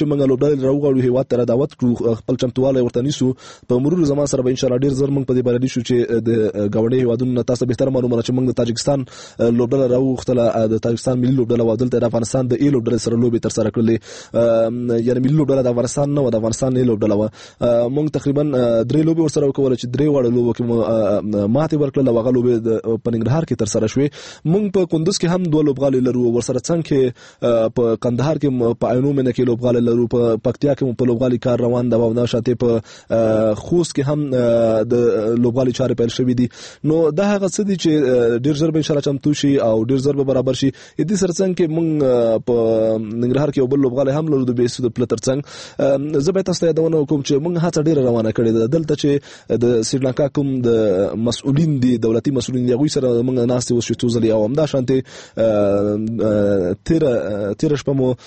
لوبډلې راوغړو هیواد ته دعوت کړو خپل چمتواله ورته نیسو په مرور زمان سره به ان شاء الله ډیر زر موږ په دې باندې شو چې د گاونډي هیوادونو تاسو به تر معلومه چې موږ د تاجکستان لوبډله راوغختله د تاجکستان ملي لوبډله ودلته د افغانستان د ای لوبډله سره لوبي تر سره کړلې یعنی ملي لوبډله د افغانستان نه و د افغانستان ای لوبډله و موږ تقریبا 3 لوبي ورسره وکول چې 3 وړ لوبو کې ماته ورکړل هغه لوبي د پننګرهار کې تر سره شوې موږ په کندوز کې هم 2 لوبغالي لرو ورسره څنګه په کندهار کې په عینو منه کې لوبغالي لرو په پکتیا کې په لوبغالي کار روان دی او نه شاته په خوست کې هم د لوبغالي چارې پیل شوې دي نو دا هغه څه دي چې ډیر ضرب ان شاء الله چمتو شي او ډیر ضرب برابر شي دې سره څنګه کې موږ په ننګرهار کې یو بل لوبغالي هم لرو د بیسو د پلتر څنګه زه به تاسو ته یادونه کوم چې موږ هڅه ډیره روانه کړې ده دلته چې د سریلانکا کوم د مسؤلین دي دولتي مسؤلین دی غوي سره موږ ناس ته وشو توزلي او همدا شانته تیر شپه مو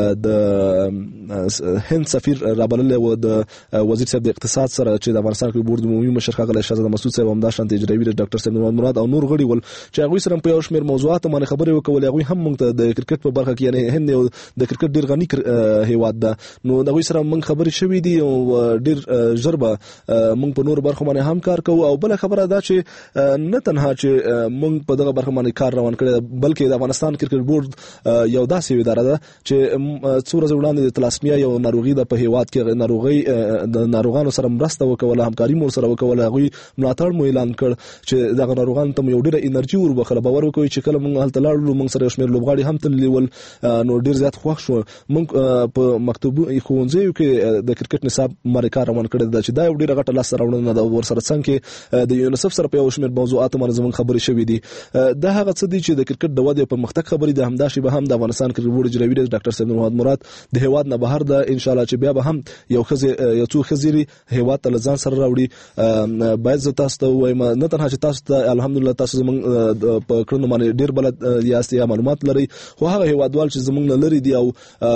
د هند سفیر رابلل او د وزیر صاحب د اقتصاد سره چې د افغانستان کې بورډ عمومي مشر ښاغلی شهزاده مسعود صاحب همدا شانته اجرایي رئیس ډاکټر صاحب نواب مراد او نور غړي ول چې هغه سره په یو شمېر موضوعات باندې خبرې وکولې هغه هم موږ ته د کرکټ په برخه کې یعنی هند یو د کرکټ ډیر غني هیواد ده نو هغه سره موږ خبرې شوې دي او ډیر ضربه موږ په نور برخه باندې هم کار کوو او بل خبره ده چې نه تنها چې موږ په دغه برخه باندې کار روان کړی بلکې د افغانستان کرکټ بورډ یو داسې اداره ده چې څو ورځې وړاندې د تلاسمیا یو ناروغي ده په هیواد کې ناروغي د ناروغانو سره مرسته وکوله همکاري مو سره وکوله هغه ملاتړ مو اعلان کړ چې دغه ناروغان ته یو ډیره انرژي وربخله باور وکوي چې کله موږ هلته لاړو موږ سره شمیر لوبغاړي هم تللیول نو ډیر زیات خوښ شو موږ په مکتوب ښوونځیو کې د کرکټ نصاب باندې کار روان کړی دا چې دا یو ډیره غټه لاس راوړنه ده ورسره څنګه د یونیسف سره په یو شمیر موضوعات باندې زموږ خبرې شوې دي دا هغه څه دي چې د کرکټ د ودې په مختک خبرې ده همدا شی به هم د افغانستان کرکټ بورډ اجرایي رئیس ډاکټر صاحب نواب مراد د هیواد نه بهر ده ان شاء الله چې بیا به هم یو څو خزيري هیواد ته ځان سره راوړي باید زه تاسو ته وایم نه تنها چې تاسو ته الحمدلله تاسو زموږ په کړنو باندې ډیر بلد یاست یا معلومات لري خو هغه هیوادوال چې زموږ نه لري دي او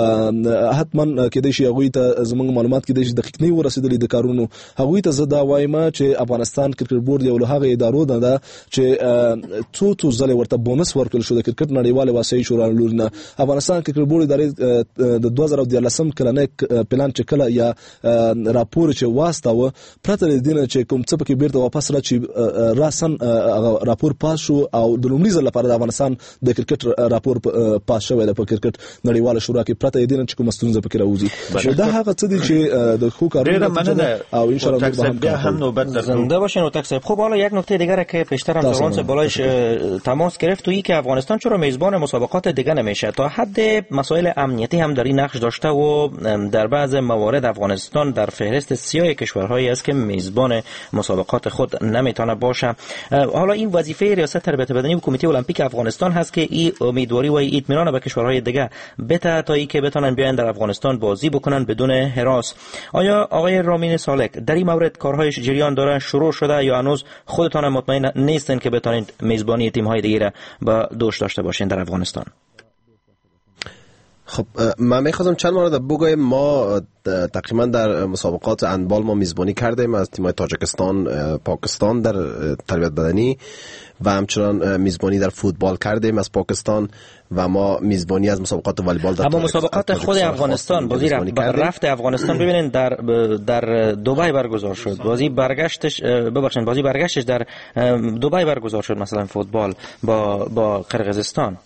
حتما کېدای شي هغه ته زموږ معلومات کېدای شي دقیق نه ورسېدلې د کارونو هغه ته زه دا وایم چې افغانستان کرکټ بورډ یو له هغه ادارو ده چې څو ځله ورته بونس ورکړل شو د کرکټ نړیواله واسطې شورا لورنه افغانستان کرکټ بورډ ادارې د 2013 کلنه پلان چې کله یا راپور چې واسطه پرته د دینه چې کوم څه پکې بیرته واپس راځي راسن راپور پاس شو او د لومړي ځل لپاره د افغانستان د کرکټ راپور پاس شوی د کرکټ نړیواله شورا کې پرته د دینه چې کوم ستونزه پکې راوځي دا هغه څه دي چې د خو کارونه او ان شاء الله هم نوبت زنده باشین و تک خب حالا یک نکته دیگر که پیشتر هم سوالان بالایش تماس گرفت تویی که افغانستان چرا میزبان مسابقات دیگه نمیشه تا حد مسائل امنیتی هم در این نقش داشته و در بعض موارد افغانستان در فهرست سیاه کشورهایی است که میزبان مسابقات خود نمیتونه باشه حالا این وظیفه ریاست تربیت بدنی و کمیته المپیک افغانستان هست که این امیدواری و اطمینان به کشورهای دیگه بده تا اینکه بتونن بیان در افغانستان بازی بکنن بدون هراس آیا آقای رامین سالک در این مورد کارهایش جریان داره شروع شده یا هنوز خودتان مطمئن نیستن که بتونید میزبانی تیم‌های دیگه را با دوش داشته باشین در افغانستان؟ خب من می‌خواستم چند مورد بگویم ما تقریبا در مسابقات هندبال ما میزبانی کردیم از تیم‌های تاجیکستان پاکستان در تربیت بدنی و همچنان میزبانی در فوتبال کردیم از پاکستان و ما میزبانی از مسابقات والیبال در اما مسابقات خود افغانستان بازی رفت افغانستان ببینید در دبی برگزار شد بازی برگشتش در دبی برگزار شد مثلا فوتبال با قرقیزستان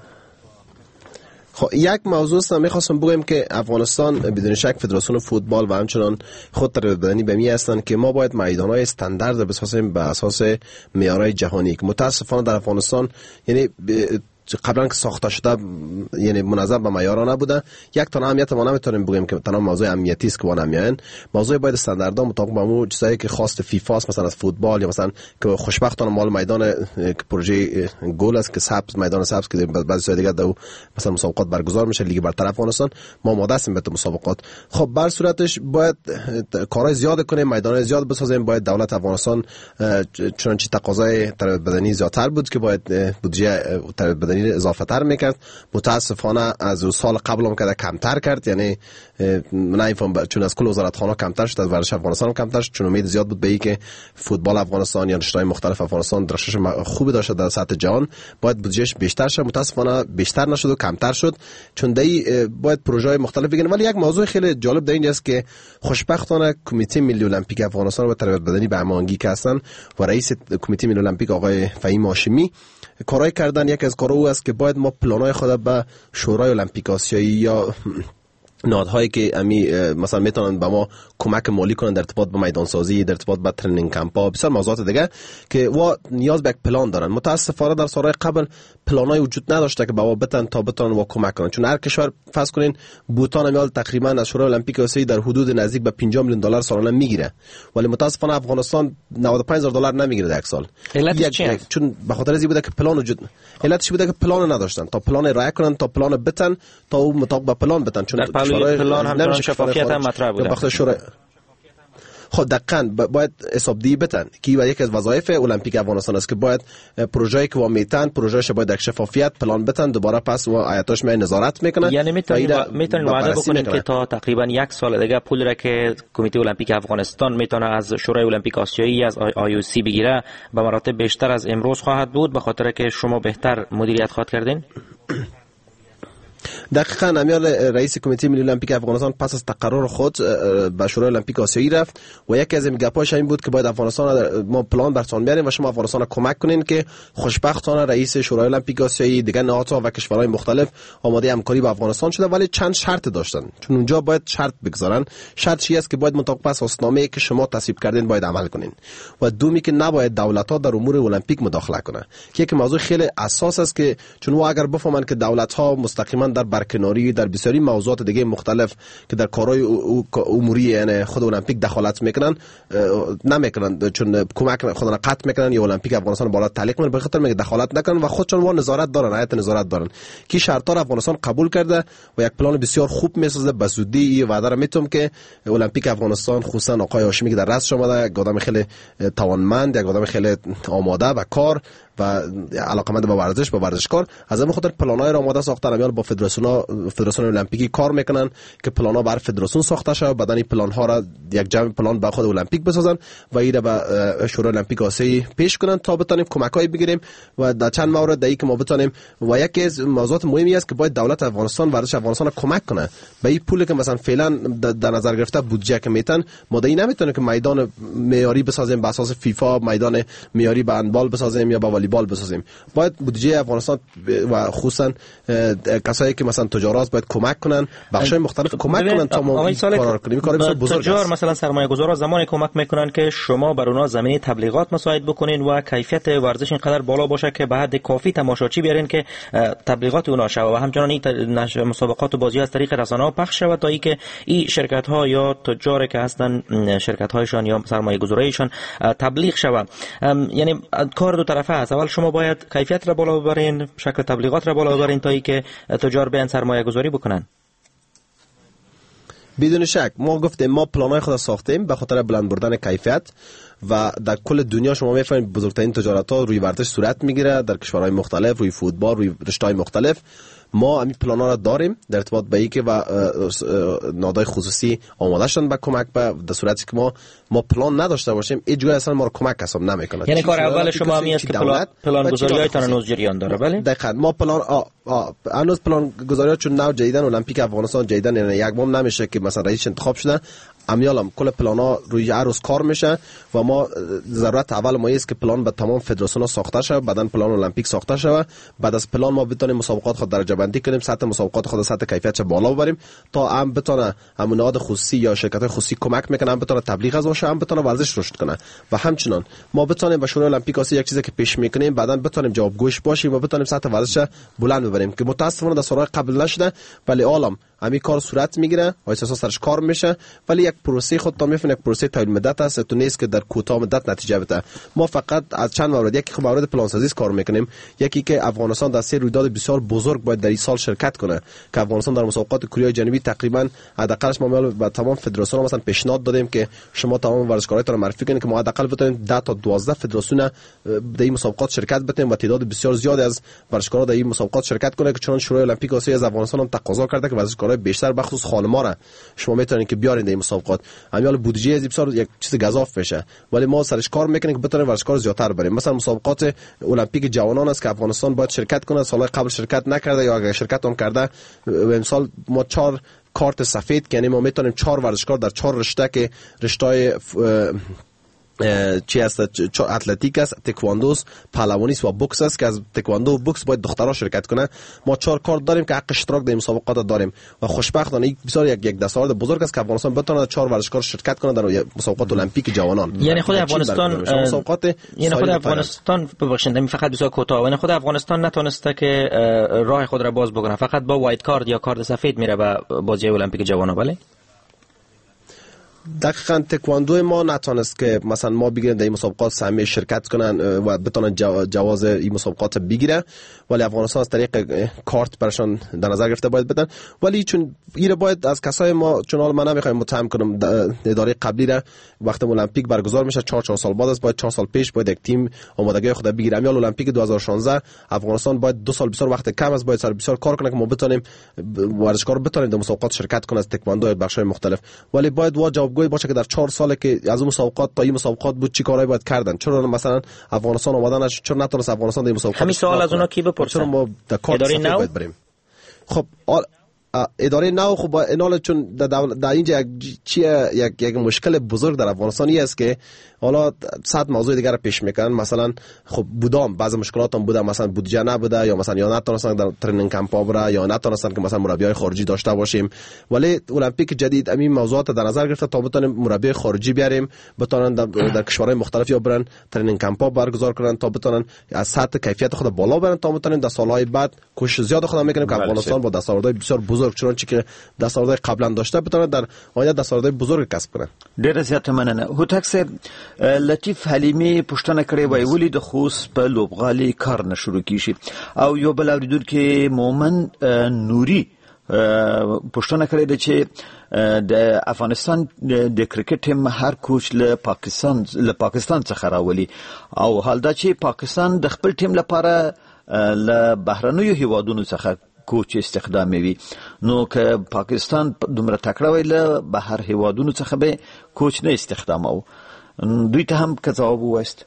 خب یک موضوع است میخواستم بگم که افغانستان بدون شک فدراسیون فوتبال و همچنان خود تربیت بدنی به می هستند که ما باید میدان‌های استاندارد بسازیم به اساس معیارهای جهانی که متاسفانه در افغانستان یعنی قبلا که ساخته شده یعنی منظم به معیار نبوده یک تا اهمیت ما نمیتونیم بگیم که تنها موضوع امنیتی است که وانه میان موضوع باید استانداردها مطابق با اون چیزایی که خواست فیفا است مثلا از فوتبال یا مثلا که خوشبختانه مال میدان پروژه گل است که سبز میدان سبز که بعضی جای دیگه دو مثلا مسابقات برگزار میشه لیگ برتر افغانستان ما ماده هستیم به مسابقات خب بر صورتش باید کارهای زیاد کنیم میدانهای زیاد بسازیم باید دولت افغانستان چنانچه تقاضای تربیت بدنی زیادتر بود که باید بودجه تربیت بدنی اضافه تر میکرد. متاسفانه از سال قبل هم که کمتر کرد، یعنی نمیفهم چون از کل وزارتخانه کمتر شد، از ورزش افغانستان هم کمتر شد، چون امید زیاد بود به این که فوتبال افغانستان یا رشته‌های مختلف افغانستان درخشش خوبی داشت در سطح جهان، باید بودجهش بیشتر شه. متاسفانه بیشتر نشد و کمتر شد، چون دی باید پروژه‌های مختلف بگیرن. ولی یک موضوع خیلی جالب در اینجاست که خوشبختانه کمیته ملی المپیک افغانستان و تربیت بدنی به هماهنگی که هستن و رئیس کمیته ملی المپیک آقای فهیم هاشمی کارای کردن. یک از کارها او است که باید ما پلان‌های خود به شورای المپیک آسیایی یا نهادهایی که مثلا میتونن به ما کمک مالی کنن در ارتباط با میدان سازی، در ارتباط با ترنینگ کمپ ها، بسیار موضوعات دیگه که وا نیاز به یک پلان دارن. متاسفانه در سالهای قبل پلانای وجود نداشته که به ما بتن تا بتونن وا کمک کنن. چون هر کشور فرض کنین بوتان میال تقریبا از شورای المپیک آسیایی در حدود نزدیک به 50 میلیون دلار سالانه میگیره، ولی متاسفانه افغانستان 95000 دلار نمیگیره در یک سال. چون به خاطر از بوده که پلان وجود، علتش بوده که پلان نداشتن تا پلان رعایت کنن، تا پلان بتن، تا اون مطابق با پلان بتن. چون پلان هم شفافیت هم مطرح بوده. بخاطر شورای خود دقیقاً باید حسابدهی بتن که یکی از وظایف المپیک افغانستان است که باید پروژه‌ای که میتن پروژه‌اش باید در شفافیت پلان بتن، دوباره پس و آیاتش می نظارت میکنن. یعنی میتونن وعده بکنن که تا تقریبا یک سال دیگه پول را که کمیته المپیک افغانستان میتونه از شورای المپیک آسیایی از IOC بگیره به مراتب بیشتر از امروز خواهد بود، به خاطر که شما بهتر مدیریت خواهد کردین. دقیقاً امیال رئیس کمیته ملی المپیک افغانستان پس از تقرر خود به شورای المپیک آسیایی رفت و یکی از این گپاش این بود که باید افغانستان ما پلان براتون بیاریم و شما افغانستان کمک کنین که خوشبختانه رئیس شورای المپیک آسیایی دیگه نهادها و کشورهای مختلف آماده همکاری با افغانستان شده، ولی چند شرط داشتن. چون اونجا باید شرط بگذارن. شرط چی است که باید مطابق پس اساسنامه‌ای که شما تصویب کردین باید عمل کنین و دومی که نباید دولت‌ها در امور المپیک مداخله کنن، که یک موضوع خیلی اساس است که چون اگر بفهمن که دولت‌ها مستقیما در برکناری در بسیاری موضوعات دیگه مختلف که در کارهای اموری یعنی خود المپیک دخالت میکنن نمیکنن، چون کمک خودنا قطع میکنن یا المپیک افغانستان بالا تعلیق میکنن، به خاطر میگه دخالت نکنن و خودشون وا نظارت دارن، هیئت نظارت دارن که شرطا افغانستان قبول کرده و یک پلان بسیار خوب میسازه. به زودی وعده را میتونم که المپیک افغانستان خصوصا آقای هاشمی که در رأس اومده، یک آدم خیلی توانمند، یک آدم خیلی آماده به کار و علاقمند به ورزش، به ورزشکار، از همین خاطر پلانای را آماده ساختن. امیال با فدراسیون المپیکی کار میکنن که پلانا بر فدراسیون ساخته شه، بعدن این پلان ها را یک جمع پلان به خود المپیک بسازن و ایره به شورای المپیک آسیایی پیش کنن تا بتونیم کمکای بگیریم و در چند مورد دایی که ما بتونیم. و یکی از موضوعات مهمی است که باید دولت افغانستان ورزش افغانستان کمک کنه به این پولی که مثلا فعلا در نظر گرفته بودجه که میتن ما دایی نمیتونه که میدان معیاری بسازیم به اساس فیفا، میدان معیاری به هندبال بسازیم یا به والیبال بسازیم. باید بودجه افغانستان و خصوصا کسایی که مثلا تجارت باید کمک کنن، بخشای مختلف کمک کنن تا ما کار کنیم. کار بسیار بزرگ است. تجار مثلا سرمایه‌گذارا زمانی کمک میکنن که شما بر اونها زمینه تبلیغات مساعد بکنین و کیفیت ورزش اینقدر بالا باشه که به حد کافی تماشاچی بیارین که تبلیغات اونها شود و همچنان این مسابقات و بازی از طریق رسانه‌ها پخش شود تا اینکه این شرکت ها یا تجاری که هستن شرکت هایشان یا سرمایه‌گذاریشان تبلیغ شود. یعنی کار دو طرفه است. اول شما باید کیفیت را بالا ببرین، شکل تبلیغات را بالا ببرین تا اینکه تجار بیان سرمایه‌گذاری بکنن. بدون شک ما گفتیم ما پلانای خود ساختیم به خاطر بلند بردن کیفیت و در کل دنیا شما میفهمید بزرگترین تجارت‌ها روی ورزش صورت میگیره در کشورهای مختلف، روی فوتبال، روی رشته‌های مختلف. ما همین پلانا را داریم در ارتباط به اینکه و نهادهای خصوصی آماده شدن به کمک به در صورتی که ما پلان نداشته باشیم اجرا اصلا ما رو کمک حساب نمیکنه. یعنی کار اول شما همین است که پلان گذاری‌هایتان هنوز جریان داره. بله دقیقاً ما پلان هنوز پلان گذاری‌ها چون نو جدیدن المپیک افغانستان جدیدن یعنی یک ماه نمیشه که مثلا رئیس انتخاب شدن، امیالم کل پلانا روی هر روز کار میشه و ما ضرورت اول ما است که پلان به تمام فدراسیون‌ها ساخته شه، بعدن پلان المپیک ساخته شه، بعد از پلان ما بتونیم مسابقات خود درجه بندی کنیم، سطح مسابقات خود سطح کیفیتش بالا ببریم تا هم بتونه امونات خصوصی یا شرکت‌های خصوصی کمک میکنن، هم بتونه تبلیغ از باشه، هم بتونه ورزش رشد کنه و همچنان ما بتونیم به شورای المپیک آسیا یک چیزی که پیش میکنیم بعدن بتونیم جوابگوش باشیم و بتونیم سطح ورزش بلند ببریم که متاسفانه در سال‌های قبل نشده، ولی عالم همین کار صورت میگیره و اساسا سرش کار میشه، ولی یک یک پروسه خودتان میفهمید، یک پروسه طویل مدت است، تو نیست که در کوتاه مدت نتیجه بده. ما فقط از چند مورد، یکی مورد پلانسازی کار میکنیم، یکی که افغانستان در سه رویداد بسیار بزرگ باید در این سال شرکت کنه که افغانستان در مسابقات کره جنوبی تقریبا حداقلش ما با تمام فدراسیون مثلا پیشنهاد دادیم که شما تمام ورزشکارایتون رو معرفی کنید که ما حداقل بتونیم 10 تا 12 فدراسیون در این مسابقات شرکت بتیم و تعداد بسیار زیادی از ورزشکارا در این مسابقات شرکت کنه، که چون شورای المپیک آسیا از افغانستان هم تقاضا کرده که ورزشکارای بیشتر بخصوص خانم‌ها را شما میتونید که بیارین در این مسابقات. همین بودجه از بسیار یک چیز گزاف بشه، ولی ما سرش کار میکنیم که بتونیم ورزشکار زیادتر بریم. مثلا مسابقات المپیک جوانان است که افغانستان باید شرکت کنه، سالهای قبل شرکت نکرده یا اگر شرکت هم کرده، امسال ما 4 کارت سفید، یعنی ما میتونیم 4 ورزشکار در 4 رشته که رشته‌های چی است، اتلتیک است، تکواندوس، پهلوانیست و بوکس است که از تکواندو و بوکس باید دخترها شرکت کنه. ما 4 کارت داریم که حق اشتراک در مسابقات داریم و خوشبختانه این بسیار یک دستاورد بزرگ است که افغانستان بتونه 4 ورزشکار شرکت کنه در مسابقات المپیک جوانان. یعنی خود افغانستان ببخشید فقط بسیار کوتاه، یعنی خود افغانستان نتونسته که راه خود را باز بکنه، فقط با وایت کارت یا کارت سفید میره به بازی المپیک جوانان. بله دقیقاً تکواندو ما نتونست که مثلا ما بگیریم در این مسابقات سهمیه شرکت کنن و بتونن جواز این مسابقات بگیره، ولی افغانستان از طریق کارت برشان در نظر گرفته باید بدن. ولی چون ایره باید از کسای ما، چون حالا من نمیخوایم متهم کنم اداره قبلی را، وقتی المپیک برگزار میشه 4 سال بعد است، باید 4 سال پیش باید یک تیم آمادگی خود بگیره. یا المپیک 2016 افغانستان باید 2 سال بسیار وقت کم است، باید سر بسیار کار کنه که ما بتونیم ورزشکار بتونیم در مسابقات شرکت کنه از تکواندو بخش‌های مختلف. ولی باید جوابگوی باشه که در 4 ساله که از اون مسابقات تا این مسابقات بود چی کارایی باید کردن. چرا مثلا افغانستان اومدنش چرا نتونست افغانستان در این مسابقات؟ همین سوال از اونا کی بپرسه؟ ما اداره نو باید بریم. خب اداره نو خب اینال چون در اینجا یک مشکل بزرگ در افغانستانی است که حالا 100 موضوع دیگر پیش میکنن. مثلا خب بودم بعضی مشکلات هم بوده، مثلا بودجه نبوده یا مثلا یا نتونستن در ترینینگ کمپ بره یا نتونستن که مثلا مربیای خارجی داشته باشیم. ولی المپیک جدید همین موضوعات در نظر گرفته تا بتونیم مربی خارجی بیاریم، بتونن در کشورهای مختلف یا برن ترینینگ کمپ برگزار کنن تا بتونن از سطح کیفیت خود بالا برن، تا بتونیم در سالهای بعد کوشش زیاد خود میکنیم که افغانستان با دستاوردهای بسیار بزرگ چونچه که دستاوردهای قبلا داشته بتونه در آینده دستاوردهای بزرگ کسب کنه. ډېر زیات مننه. هوتک صاحب، لطیف حلیمی پوښتنه کړې وای ولې د خوست په لوبغالي کار نه شروع کیږي، او یو بل اوریدونکو مومن نوري پوښتنه کړې ده چې د افغانستان د کرکټ ټیم هر کوچ له پاکستان څخه راولي، او حال دا چې پاکستان د خپل ټیم لپاره له بهرنیو هیوادونو څخه کوچ استخداموي، نو که پاکستان دومره تکړه وي له بهر هیوادونو څخه به کوچ نه استخداموي، دوی ته هم که ځواب ووایست.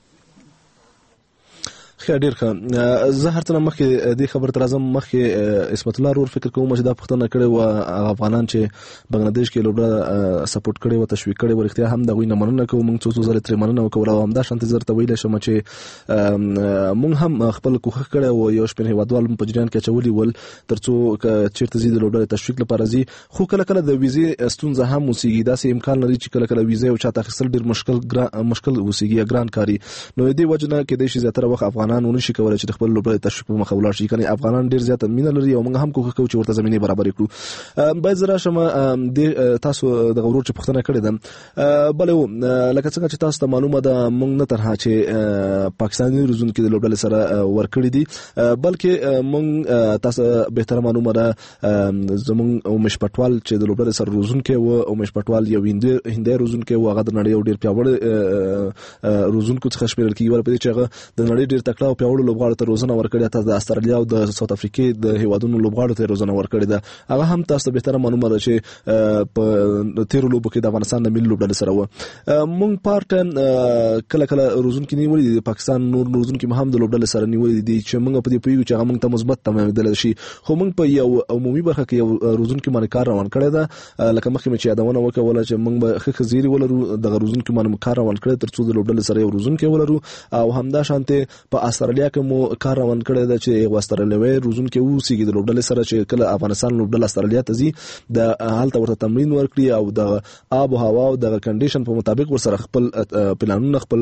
خیر ډیر ښه. زه هر څه مخکې دې خبر تر اعظم مخکې اسمت الله رور فکر کوم چې دا پوښتنه کړې و افغانان چې بنگلاديش کې لوبډا سپورټ کړي و تشویق کړي و، اختیار هم د غوینه مننه کوم، موږ څو ځله تر مننه وکړو او هم دا شانت زر ته ویل شم چې موږ هم خپل کوښښ کړی و یو شپه هیوادوال په جریان کې چولي ول ترڅو چیرته زیات لوبډا تشویق لپاره زی، خو کله کله د ویزې ستونزه هم وسیږي، دا سه امکان لري چې کله کله ویزه او چاته اخیستل ډیر مشکل وسیږي، ګران کاری. نو دې وجنه کې د شي زیاتره وخت افغانان ونشي کولای چې خپل لوبډا تشویق په مخه ولاړ شي، کني افغانان ډیر زیات مینه لري او موږ هم کوښښ کوو چې ورته زمينه برابر کړو. باید زرا شمه د تاسو د غوړو چې پښتنه کړې ده، بلې لکه څنګه چې تاسو ته معلومه ده موږ نه ترها چې پاکستاني روزون کې د لوبډا سره ورکړې دي، بلکې موږ تاسو به تر معلومه ده زموږ او مشپټوال چې د لوبډا سره روزون کې و او مشپټوال یو هندي روزون کې و، هغه د نړۍ ډیر پیاوړ روزون کو څخه شمیرل کیږي، ولې چې هغه د نړۍ ډیر تکړه او پیاوړ لوبغاړو ته روزنه ورکړې، تاسو د استرالیا او د ساوث افریقا د هیوادونو لوبغاړو ته روزنه ورکړې ده. هغه هم تاسو به تر معلومه ده چې په تیر لوبو کې د افغانستان د ملي لوبډلې سره و مونږ پارت کله کله روزون کې نیولې دي، پاکستان نور روزون کې هم د لوبډلې سره نیولې دي چې موږ په دې پیو چې هغه موږ ته مثبت تمامېدل شي، خو موږ په یو عمومي برخه کې یو روزون کې باندې کار روان کړی ده، لکه مخکې چې یادونه وکړه چې موږ به خخ زیری ولرو د روزون کې باندې کار روان کړی ترڅو د لوبډلې سره یو روزون کې ولرو، او همدا شانته په استرالیا کې مو کار روان کړی ده چې استرالیاوي روزون کې وسیږي د لوبډلې سره چې کله افغانستان لوبډله استرالیا ته ځي د حالت ورته تمرین ورکړي او د آب او هوا او د کنډیشن په مطابق ورسره خپل پلانونه خپل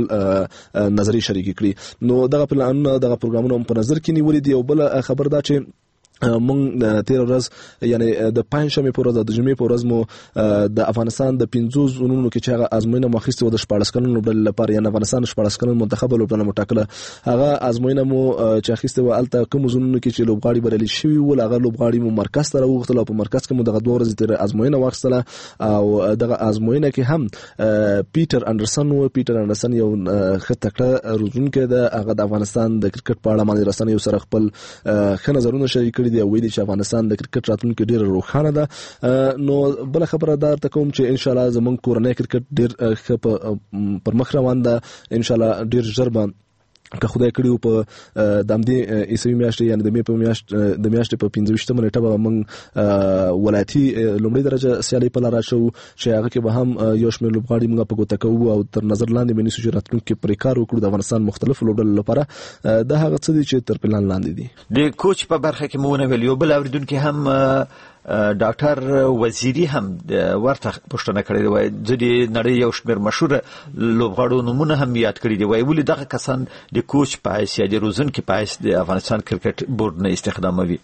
نظری شریک کړي. نو دغه پلانونه دغه پروګرامونه په نظر کې نیولې دي. او بل خبر دا چې مونږ تیر ورځ یعنی د پنځشنبه پر ورځ د جمعې پر ورځ مو د افغانستان د 50 زونونو کې چې هغه ازموینه مخکې و د 14 کلن لوبډلې لپاره یعنی افغانستان 14 کلن منتخب لوبډله مټاکله هغه ازموینه مو چې اخیسته و الته کوم زونونو کې چې لوبغاړي بریالي شوی ول هغه لوبغاړي مو مرکز ته راوغتل او په مرکز کې مو دغه 2 ورځې تیر ازموینه واخیستله او دغه ازموینه کې هم پیټر انډرسن یو خطکړه روزونکو د هغه د افغانستان د کرکټ په اړه باندې رسنیو سره خپل ښه نظرونه شریک کړي دی او ویلي چې افغانستان د کرکټ راتلونکي ډیر روښانه ده. نو بل خبره دار ته کوم چې ان شاء الله زمونږ کورنۍ کرکټ ډیر پر مخ روان ده ان شاء الله ډیر ژر به که خدای کړیو په دامدې ایسوي میاشتې یعنی د می په میاشتې په 15 نیټه به موږ ولایتي لومړی درجه سیالي په لار شو چې هغه کې به هم یو شمېر لوبغاړي موږ په ګوته کوو او تر نظر لاندې مې نیسو چې راتلونکي پرې کار وکړو د افغانستان مختلفو لوبډلو لپاره دا هغه څه دي چې تر پلان لاندې دي. د کوچ په برخه کې مو ونه ویل یو بل اوریدونکو هم ډاکټر وزیری هم ورته پوښتنه کړې وای ځکه نړۍ یو شمېر مشهور لوبغاړو نمونه هم یاد کړی دی وای ولې دغه کسان د کوچ په حیث یا د روزونکو په حیث د افغانستان کرکټ بورډ نه استخداموي.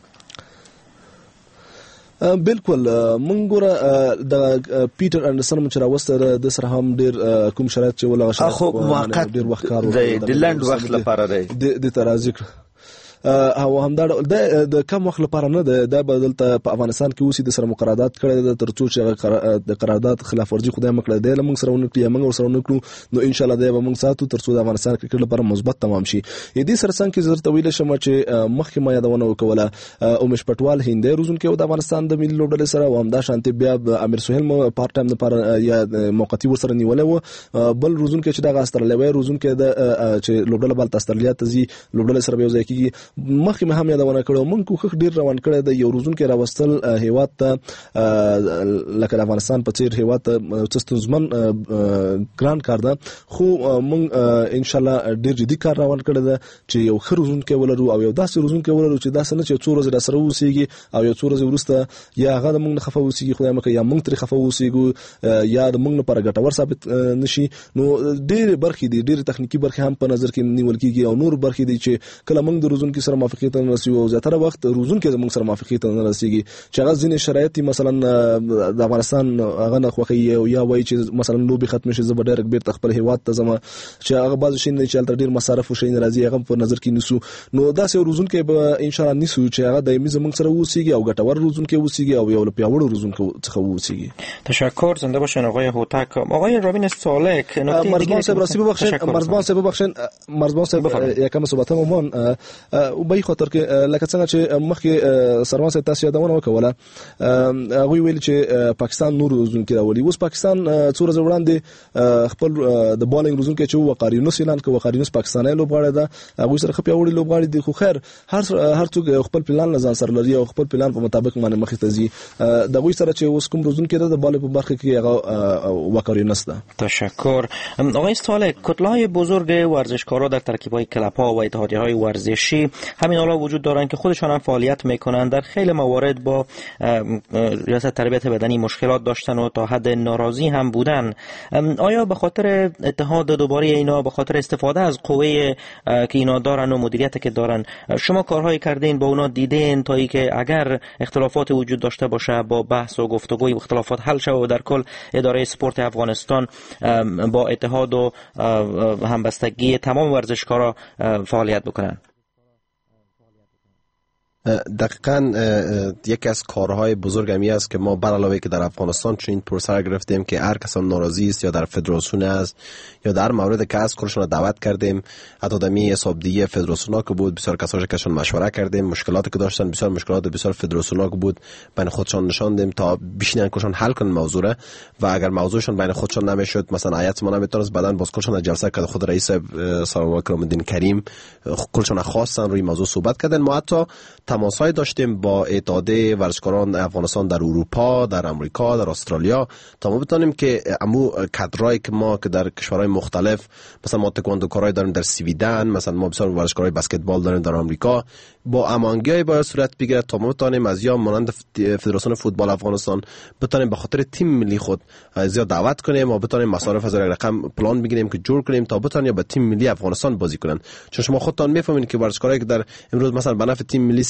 بالکل مونږ ګوره د پیټر انډرسن چې راوسته د سره هم ډیر کوم شرایط چې ولا خو موقت ډیر وخت کار د لند وخت لپاره دی د ترازی او همدا د کم وخت لپاره نه د بدلته په افغانستان کې اوسې د سره مقررات کړي د ترڅو چې د قرارداد خلاف ورزي خدای مکړه دی لمنګ سره ونکړي موږ سره ونکړو نو ان شاء الله دا به موږ ساتو ترڅو د افغانستان کرکټ لپاره مثبت تمام شي. دې سره څنګه چې زرت ویل شم چې مخکې ما یادونه وکوله اومش پټوال هندې روزونکو د افغانستان د ملي لوبډلې سره و همدا شانتي بیا امیر سهیل مو پارت ټایم لپاره یا موقتی ورسره نیولې و بل روزونکو چې د استرالیا روزونکو د چې لوبډله بل استرالیا ته زی لوبډله سره یو ځای کیږي مخکې مه هم یادونه کړو مونږ کوښښ ډیر روان کړی د یو روزونکو راوستل هیواد ته لکه افغانستان په څیر هیواد ته ستونزمن ګران کار ده خو مونږ ان شاء الله ډیر جدي کار روان کړی ده چې یو ښه روزونکو ولرو او یو داسې روزونکو ولرو چې داسې نه چې څو ورځې سره وسیږي او یو څو ورځې ورسته یا هغه مونږ نه خفه وسیږي خدای مکه یا مونږ تر خفه وسیږو یا مونږ لپاره ګټور ثابت نشي. نو ډیر برخې دي ډیر تخنیکی برخې هم په نظر کې نیول کیږي او نور برخې دي چې کله مونږ د روزونکو سره موافقت نه رسیږو او زیاتره وخت روزونکو زموږ سره موافقت نه رسیږي چې هغه ځینې شرایط مثلا د افغانستان هغه نه خوخي یا وایي چې مثلا لوبي ختم شي زبر ډایرک بیرته خپل هیواد ته زما چې هغه بعض شي نه چې ډیر مصارف وشي ناراضي هغه په نظر کې نیسو نو دا سه روزونکو به ان شاء الله نیسو چې هغه دایمي زموږ سره وسیږي او ګټور روزونکو وسیږي او یو پیاوړ روزونکو څخه وسیږي. تشکر زنده باشن آقای هوتک. آقای رابین سالک مرزبان صاحب راستی ببخشید مرزبان صاحب یکم صحبتمون او به خاطر کې لکه څنګه چې مخکې سروان صاحب تاسو یادونه وکوله هغه ویل چې پاکستان نور روزونکو راولي اوس پاکستان څو ورځې وړاندې خپل د بالینګ روزونکو چې وقارینوس اعلان کړ وقارینوس پاکستاني لوبغاړی ده هغه سره خپل لوبغاړي دي خو خیر هر څوک خپل پلان لزان سره لري او خپل پلان په مطابق باندې مخې ته ځي د غوي سره چې اوس کوم روزونکو ده د بال په برخه کې هغه وقارینوس ده. تشکر. آقای استاله کتله‌های بزرگ ورزشکارا در ترکیب‌های کلب‌ها و اتحادیه‌های ورزشی همین حالا وجود دارند که خودشان هم فعالیت میکنند در خیلی موارد با ریاست تربیت بدنی مشکلات داشتن و تا حد ناراضی هم بودن. آیا به خاطر اتحاد دوباره اینا به خاطر استفاده از قوه که اینا دارن و مدیریت که دارن شما کارهایی کردین با اونا دیدین تا اینکه اگر اختلافات وجود داشته باشه با بحث و گفتگوی اختلافات حل شه و در کل اداره اسپورت افغانستان با اتحاد و همبستگی تمام ورزشکارا فعالیت بکنن؟ دقیقاً یکی از کارهای بزرگ همی است که ما بر علاوه که در افغانستان چنین پروسه گرفتیم که هر کس ناراضی است یا در فدراسیون است یا در مورد که از کارشون دعوت کردیم حتی دمی حسابدهی فدراسیونا که بود بسیار کسایی که مشوره کردیم مشکلاتی که داشتن بسیار مشکلات بسیار فدراسیونا که بود بین خودشان نشان دادیم تا بشینن کارشون حل کنن موضوع و اگر موضوعشون بین خودشان نمیشد مثلا هیئت ما نمیتونست بعدن باز کارشون جلسه کرد خود رئیس سروان کرام الدین کریم کلشون خواستن روی موضوع صحبت کردن ما حتی تماس‌های داشتیم با اتحادیه ورزشکاران افغانستان در اروپا در امریکا در استرالیا تا ما بتونیم که امو کادرایی که ما که در کشورهای مختلف مثلا ما تکواندوکارای داریم در سویدن مثلا ما بسیار ورزشکارای بسکتبال داریم در آمریکا با امانگیای باید صورت بگیره تا ما بتونیم از یا مانند فدراسیون فوتبال افغانستان بتونیم به خاطر تیم ملی خود زیاد دعوت کنیم و بتونیم مصارف از رقم پلان بگیریم که جور کنیم تا بتونیم با تیم ملی افغانستان بازی کنن چون شما خودتان میفهمید که ورزشکارایی که در امروز مثلا به نفع تیم ملی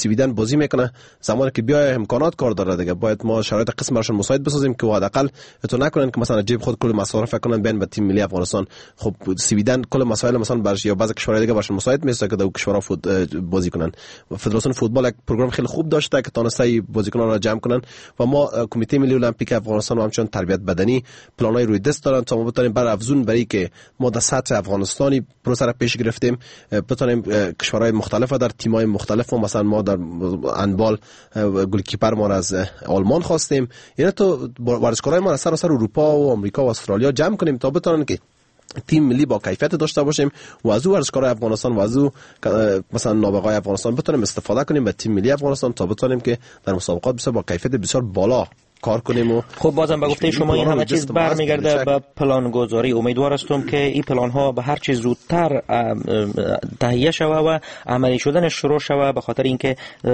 سویدن بازی میکنه، زمانی که بیای امکانات کار داره دیگه باید ما شرایط قسم براشون مساعد بسازیم که حداقل تو نکنن که مثلا جیب خود کل مصارف کنن بین به تیم ملی افغانستان. خب سویدن کل مسائل مثلا برش یا بعضی کشورهای دیگه براشون مساعد میشه که دو کشورها بازی کنن. فدراسیون فوتبال یک پروگرام خیلی خوب داشته که تونسته بازیکنان را جمع کنن و ما کمیته ملی المپیک افغانستان و همچنین تربیت بدنی پلانای روی دست دارن تا ما بتونیم بر افزون برای که ما در سطح افغانستانی پروسه را پیش گرفتیم بتونیم کشورهای مختلف در تیم‌های مختلف، مثلا ما در هندبال گلکیپر ما از آلمان خواستیم، یعنی تو ورزشکارای ما از سراسر اروپا و آمریکا و استرالیا جمع کنیم تا بتونن که تیم ملی با کیفیت داشته باشیم و از او ورزشکارای افغانستان و از او مثلا نابغه‌های افغانستان بتونیم استفاده کنیم به تیم ملی افغانستان تا بتونیم که در مسابقات بسیار با کیفیت بسیار بالا کار کنیم. و خب بازم به گفته شما این همه چیز برمیگرده به پلان گذاری. امیدوار هستم که این پلان ها به هر چه زودتر تهیه شوه و عملی شدن شروع شوه، به خاطر اینکه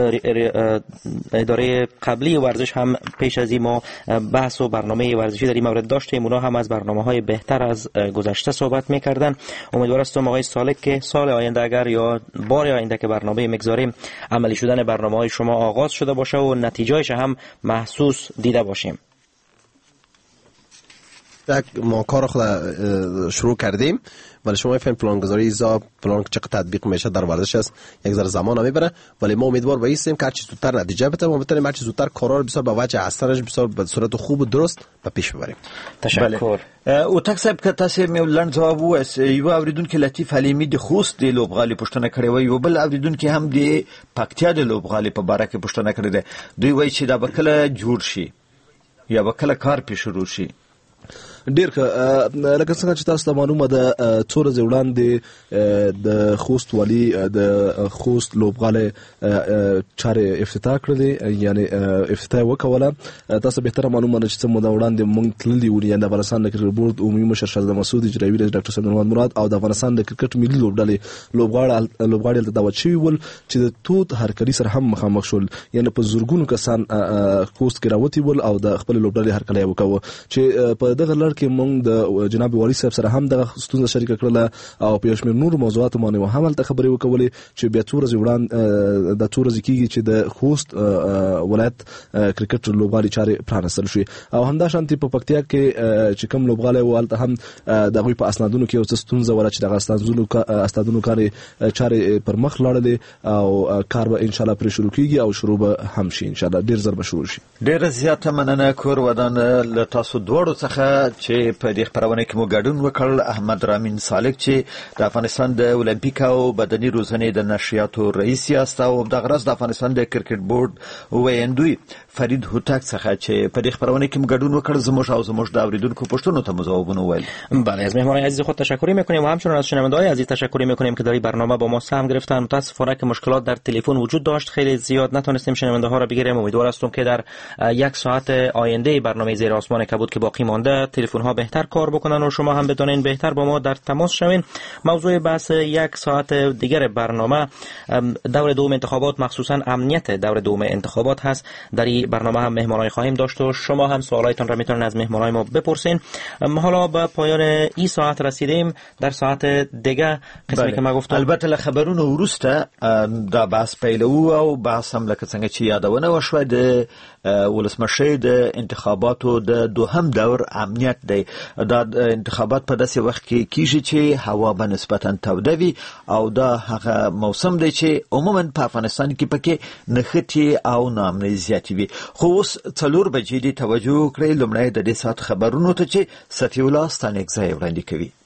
اداره قبلی ورزش هم پیش از این ما بحث و برنامه ورزشی در این مورد داشتیم، اونا هم از برنامه‌های بهتر از گذشته صحبت می‌کردن. امیدوار هستم آقای سالک که سال آینده اگر یا بار آینده که برنامه می‌گذاریم عملی شدن برنامه‌های شما آغاز شده باشه و نتیجه‌اش هم محسوس دیده باشیم. ما کار خود شروع کردیم ولی شما فهم پلان گذاری ایزا پلان که چقدر تطبیق میشه در ورزش است یک ذره زمان میبره، ولی ما امیدوار بایستیم که هر چه زودتر نتیجه بده و بتونیم هر چه زودتر کارا رو بسیار به وجه اثرش بسیار به صورت خوب و درست به پیش ببریم. تشکر. او تکسب که تاسو مې لاند جواب وویس یو اوریدونکو لطیف حلیمی د خوست د لوبغالي پښتنه کړې و، یو بل اوریدونکو هم د پکتیا د لوبغالي په باره کې پښتنه کړې ده. دوی وایي چې دا به کله جوړ شي یا به کله کار پې شروع شي. ډیر لکه څنګه چې تاسو ته معلومه ده څو ورځې وړاندې د خوست والی د خوست لوبغالی چارې افتتاح کړلې، یعنی افتتاح وکوله. تاسو به تر معلومه ده چې څه موده وړاندې مونږ تللی و، یعنی د افغانستان د کرکټ بورډ عمومي مشر شهزاده مسعود، اجرایي رئیس ډاکټر صاحب محمد مراد او د افغانستان د کرکټ ملي لوبغاړي د دعوت شوي ول چې د توت هرکلي سره هم مخامخ شول، یعنی په زورګونو کسان خوست کې راوتی ول او د خپل لوبډلې هرکلی وکاوه چې په دغه لړ کې مونږ د جناب والی صاحب سره هم دغه ستونزه شریکه کړله او په شمیر نور موضوعات باندې هم هلته خبرې وکولې چې بیا څو ورځې وړاندې د څو ورځې کېږي چې د خوست ولایت کرکټ لوبغالي چارې پرانستل شوې او همدا شانتي په پکتیا کې چې کوم لوبغالی و هلته هم د هغوی په اسنادونو کې یو څه ستونزه وه چې دغه اسنادونو چارې پر مخ لاړلې او کار به انشاءالله پرې شروع کېږي او شروع به هم شي انشاءالله ډېر ژر به شروع شي. ډېره زیاته مننه کور ودان له تاسو دواړو څخه چې په دې خبرونه کې مو ګډون وکړ. احمد رامین سالک چې د افغانستان د اولمپیک او بدني روزنې د نشریاتو رئیس یاست او د غرض د افغانستان د کرکټ بورډ ویندوی فرید هوتک څخه چې په دې خبرونه کې مو ګډون وکړ، زموږ د اوریدونکو پوښتنو ته مو ځوابونه وویل. بله، از مهمانان عزیز خود تشکر می‌کنیم و همچنین از شنونده‌های عزیز تشکر می‌کنیم که در این برنامه با ما سهم گرفتن. متأسفانه که مشکلات در تلفن وجود داشت، خیلی زیاد نتونستیم شنونده‌ها را بگیریم. امیدوار هستم که در یک ساعت آینده برنامه زیر آسمان کبود که باقی مانده تلفن‌ها بهتر کار بکنن و شما هم بتونین بهتر با ما در تماس شوین. موضوع بحث یک ساعت دیگر برنامه دور دوم انتخابات، مخصوصا امنیت دور دوم انتخابات هست. در این برنامه هم مهمانای خواهیم داشت و شما هم سوالایتان را میتونین از مهمانای ما بپرسین. حالا به پایان این ساعت رسیدیم. در ساعت دیگه قسمی که ما گفتم البته له خبرونو وروسته دا بحث پیلو او بحث هم لکه څنګه چې یادونه وشوه د ولسمشر د انتخاباتو د دوهم دور امنیت دی. دا انتخابات په داسې وخت کې کیږي چې هوا به نسبتا توده وي او دا هغه موسم دی چې عموما په افغانستان کې پکې نښتې او ناامنۍ زیاتې وي. خو اوس 4 بجې دی توجه وکړئ لومړی د دې ساعت خبرونو ته چې سفیع الله ستانکزی وړاندې کوي.